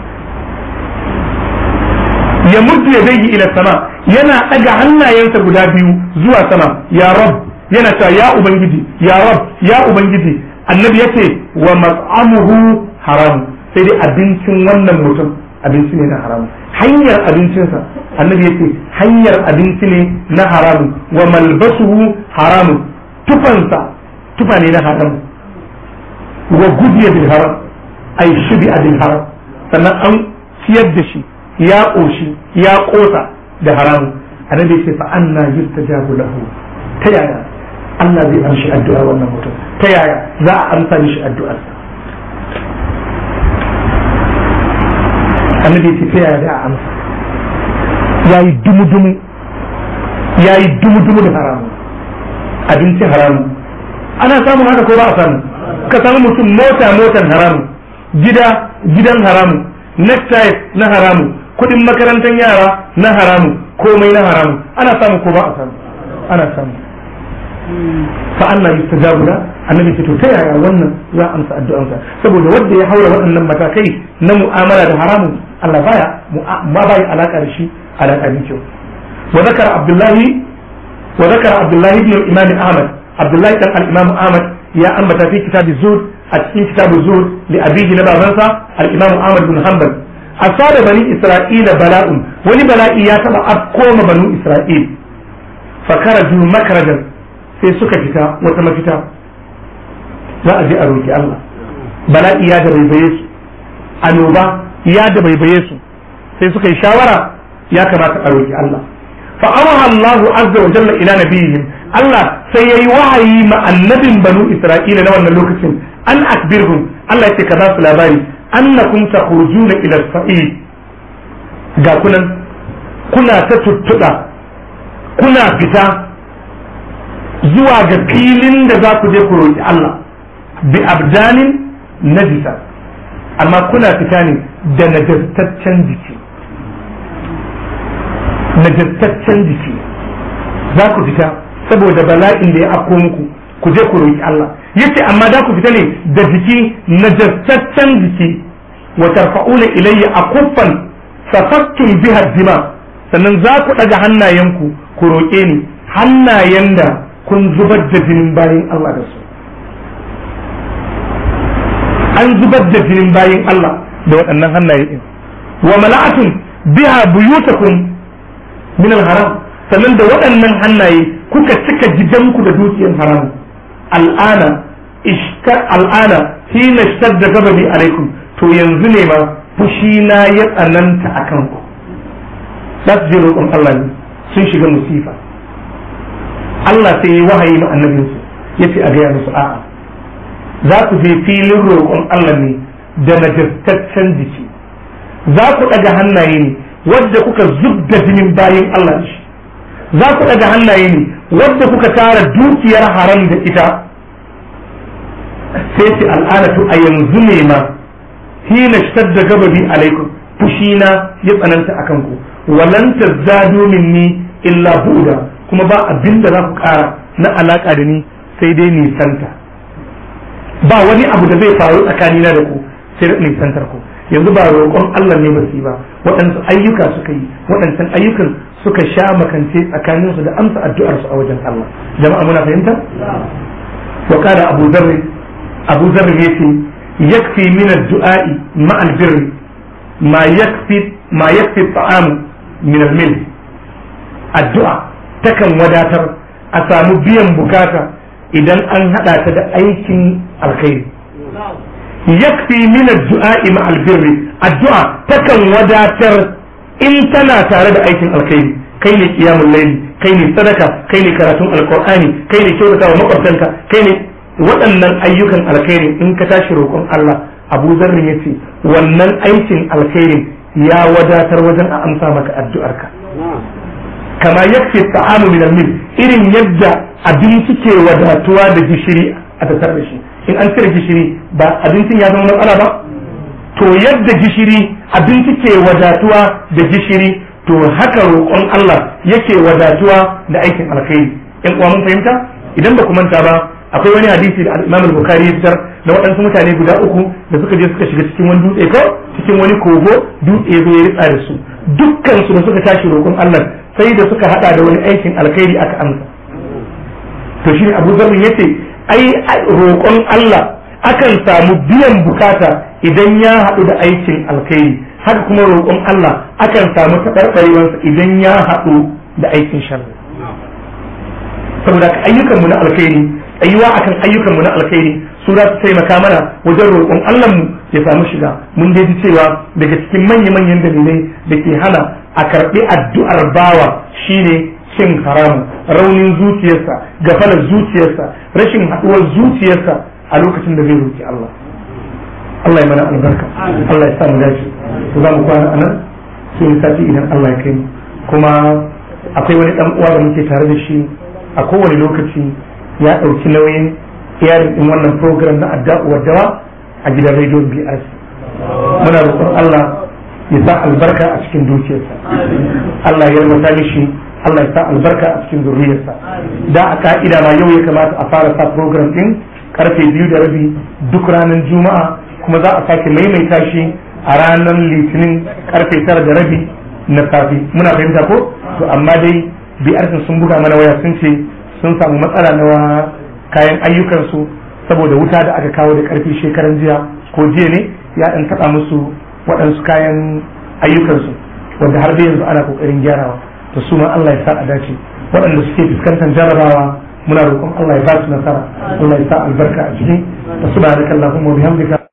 Ya muddu ya zai ila sama, yana ɗaga hannayensa guda biyu zuwa sama, ya rab, yana cewa ya ubangiji, ya rab, ya ubangiji. Annabi yace wa mat'amuhu haram, sai dai abincin wannan mutum abinci ne na haramu. Hanyar abincinsa annabi yace hanyar abinci ne na haramu. Wa malbasuhu haramu, tufansa tufa ne na haramu. Wa gudiya bil haram, ay shubi'a bil haram, sannan an ciyar da shi ya ƙoshi ya ƙosa da haramu. Annabi yace fa anna yustajabu lahu, ta yaya Allah zai amshi addu'ar wannan mutum, ta yaya za a amsa mishi addu'arsa? Annabi ce ta yaya za a amsa? Yayi dumu-dumu, yayi dumu-dumu da haramu, abincin haramu. Ana samun haka ko ba a samu? Ka samu mutum mota motan haramu, gida gidan haramu, necktie na haramu, kudin makarantar yara na haramu, komai na haramu. Ana samu ko ba a samu? Ana samu. Fa Allah yustajabu la, annabi ce to ta yaya wannan za a amsa addu'ansa? Saboda wanda ya haura waɗannan matakai na mu'amala da haramun, Allah baya ma bai alaka da shi alaka da kyau. Wa zakara Abdullahi wa zakara Abdullahi ibn al-Imam Ahmad, Abdullahi dan al-Imam Ahmad ya ambata fi kitab az-Zuhd, a cikin kitab az-Zuhd li abihi na babansa al-Imam Ahmad bin Hanbal. Asada bani Isra'ila bala'un, wani bala'i ya taba afkoma banu Isra'il. Fakaraju makrajan, sai suka fita wata mafita, za a je a roki Allah. Bala'i ya da baibaye su, annoba ya da baibaye su, sai suka yi shawara ya kamata a roki Allah. Fa amaha Allahu azza wa jalla ila nabiyihim, Allah sai yayi wahayi ma annabin banu Isra'ila na wannan lokacin, an akbirhum, Allah ya ce ka ba su labari, annakum takhrujuna ila as-sa'id, ga kunan kuna ta tuttuɗa, kuna fita zuwa ga filin da za ku je ku roƙi Allah bi abdanin najisa, amma kuna fita ne da najastaccen jiki. Najastaccen jiki za ku fita saboda bala'in da ya afko muku, ku je ku roƙi Allah. Yace amma da ku fita ne da jiki najastaccen jiki. Wa tarfa'una ilayya akuffan safattum biha dima, sannan za ku ɗaga hannayenku ku roƙe ni, hannayen da kun zubar da jinin bayin Allah da su. An zubar da jinin bayin Allah da waɗannan hannaye ɗin. Wa mala'atun biha buyutakum min al-haram, sannan da waɗannan hannaye kuka cika gidanku da dukiyar haram. Al'ana ishka al'ana hina ishtadda ghadabi alaikum, to yanzu ne ma fushi na ya tsananta akan ku. Za su je roƙon Allah ne, sun shiga musifa. Allah sai ya wahayi ma annabinsu ya ce a gaya musu a'a, za ku je filin roƙon Allah ne da nagartaccen jiki, za ku ɗaga hannaye ne wadda kuka zub da jinin bayan Allah shi, za ku ɗaga hannaye ne wadda kuka tara dukiyar haram da ita. Sai ce al'anatu a yanzu ne ma hina shtadda gababi alaikum, fushina ya tsananta akan ku walan tazadu minni illa buda kuma ba abin da za ku ƙara na alaka da ni sai dai nisanta ba wani abu da zai faru tsakanina da ku sai da nisantar ku yanzu ba roƙon Allah ne ba su ba waɗansu ayyuka suka yi waɗancan ayyukan suka sha makance tsakaninsu da amsa addu'arsu a wajen Allah jama'a muna fahimta wa qala Abu Dharr Abu Dharr yace yakfi min ad-du'a'i ma'a al-birr ma yakfi ma yakfi at-ta'am min al-mil addu'a takan wadatar a samu biyan bukata idan an hada ta da aikin alkhairi yakfi min ad-du'a'i ma al-birr addu'a takan wadatar in tana tare da aikin alkhairi kai ne qiyamul layli kai ne sadaka kai ne karatun alqur'ani kai ne kyautata wa makwabtanka kai ne waɗannan ayyukan alkhairi in ka tashi roƙon Allah Abu Dharr yace wannan aikin alkhairi ya wadatar wajen a amsa maka addu'arka kama yakfi ta'amu min al-mil irin yadda abinci ke wadatuwa da gishiri a tattar da shi in an cire gishiri ba abincin ya zama matsala ba to yadda gishiri abinci ke wadatuwa da gishiri to haka roƙon Allah yake wadatuwa da aikin alkhairi in uwa mun fahimta idan ba ku manta ba akwai wani hadisi da Imam al-Bukhari ya fitar da waɗansu mutane guda uku da suka je suka shiga cikin wani dutse ko cikin wani kogo dutse ya zo ya ritsa da su dukkan su da suka tashi roƙon Allah sai da suka hada da wani aikin alkhairi aka amsa to shine Abu Dharr yace ai roƙon Allah akan samu biyan bukata idan ya haɗu da aikin alkhairi haka kuma roƙon Allah akan samu taɓarɓarewarsa idan ya haɗu da aikin sharri saboda ka ayyukanmu na alkhairi tsayuwa akan ayyukanmu na alkhairi su za su taimaka mana wajen roƙon Allah mu ya samu shiga mun dai ji cewa daga cikin manya-manyan dalilai da ke hana a karɓi addu'ar bawa shine cin haramu raunin zuciyarsa gafalar zuciyarsa rashin haɗuwar zuciyarsa a lokacin da zai roƙi Allah Allah ya mana albarka Allah ya sa mu dace to za mu kwana anan sai sati idan Allah ya kai mu kuma akwai wani dan uwa da muke tare da shi a kowane lokaci ya ɗauki nauyin yarin din wannan program na addu'a dawa a gidan radio B R C muna roƙon Allah ya sa albarka a cikin dukiyarsa Allah ya rubuta mishi Allah ya sa albarka a cikin zuriyarsa da a ka'ida ma yau ya kamata a fara sa program din karfe biyu da rabi duk ranar juma'a kuma za a sake maimaita shi a ranar litinin karfe tara da rabi na safe muna fahimta ko to amma dai biyar sun buga mana waya sun ce sun samu matsala na kayan ayyukansu saboda wuta da aka kawo da karfi shekaran jiya ko jiya ne ya dan taba musu waɗansu kayan ayyukansu wanda har da yanzu ana kokarin gyarawa to su ma Allah ya sa a dace waɗanda suke fuskantar jarabawa muna roƙon Allah ya ba su nasara Allah ya sa albarka a ciki subhanakallahumma wa bihamdika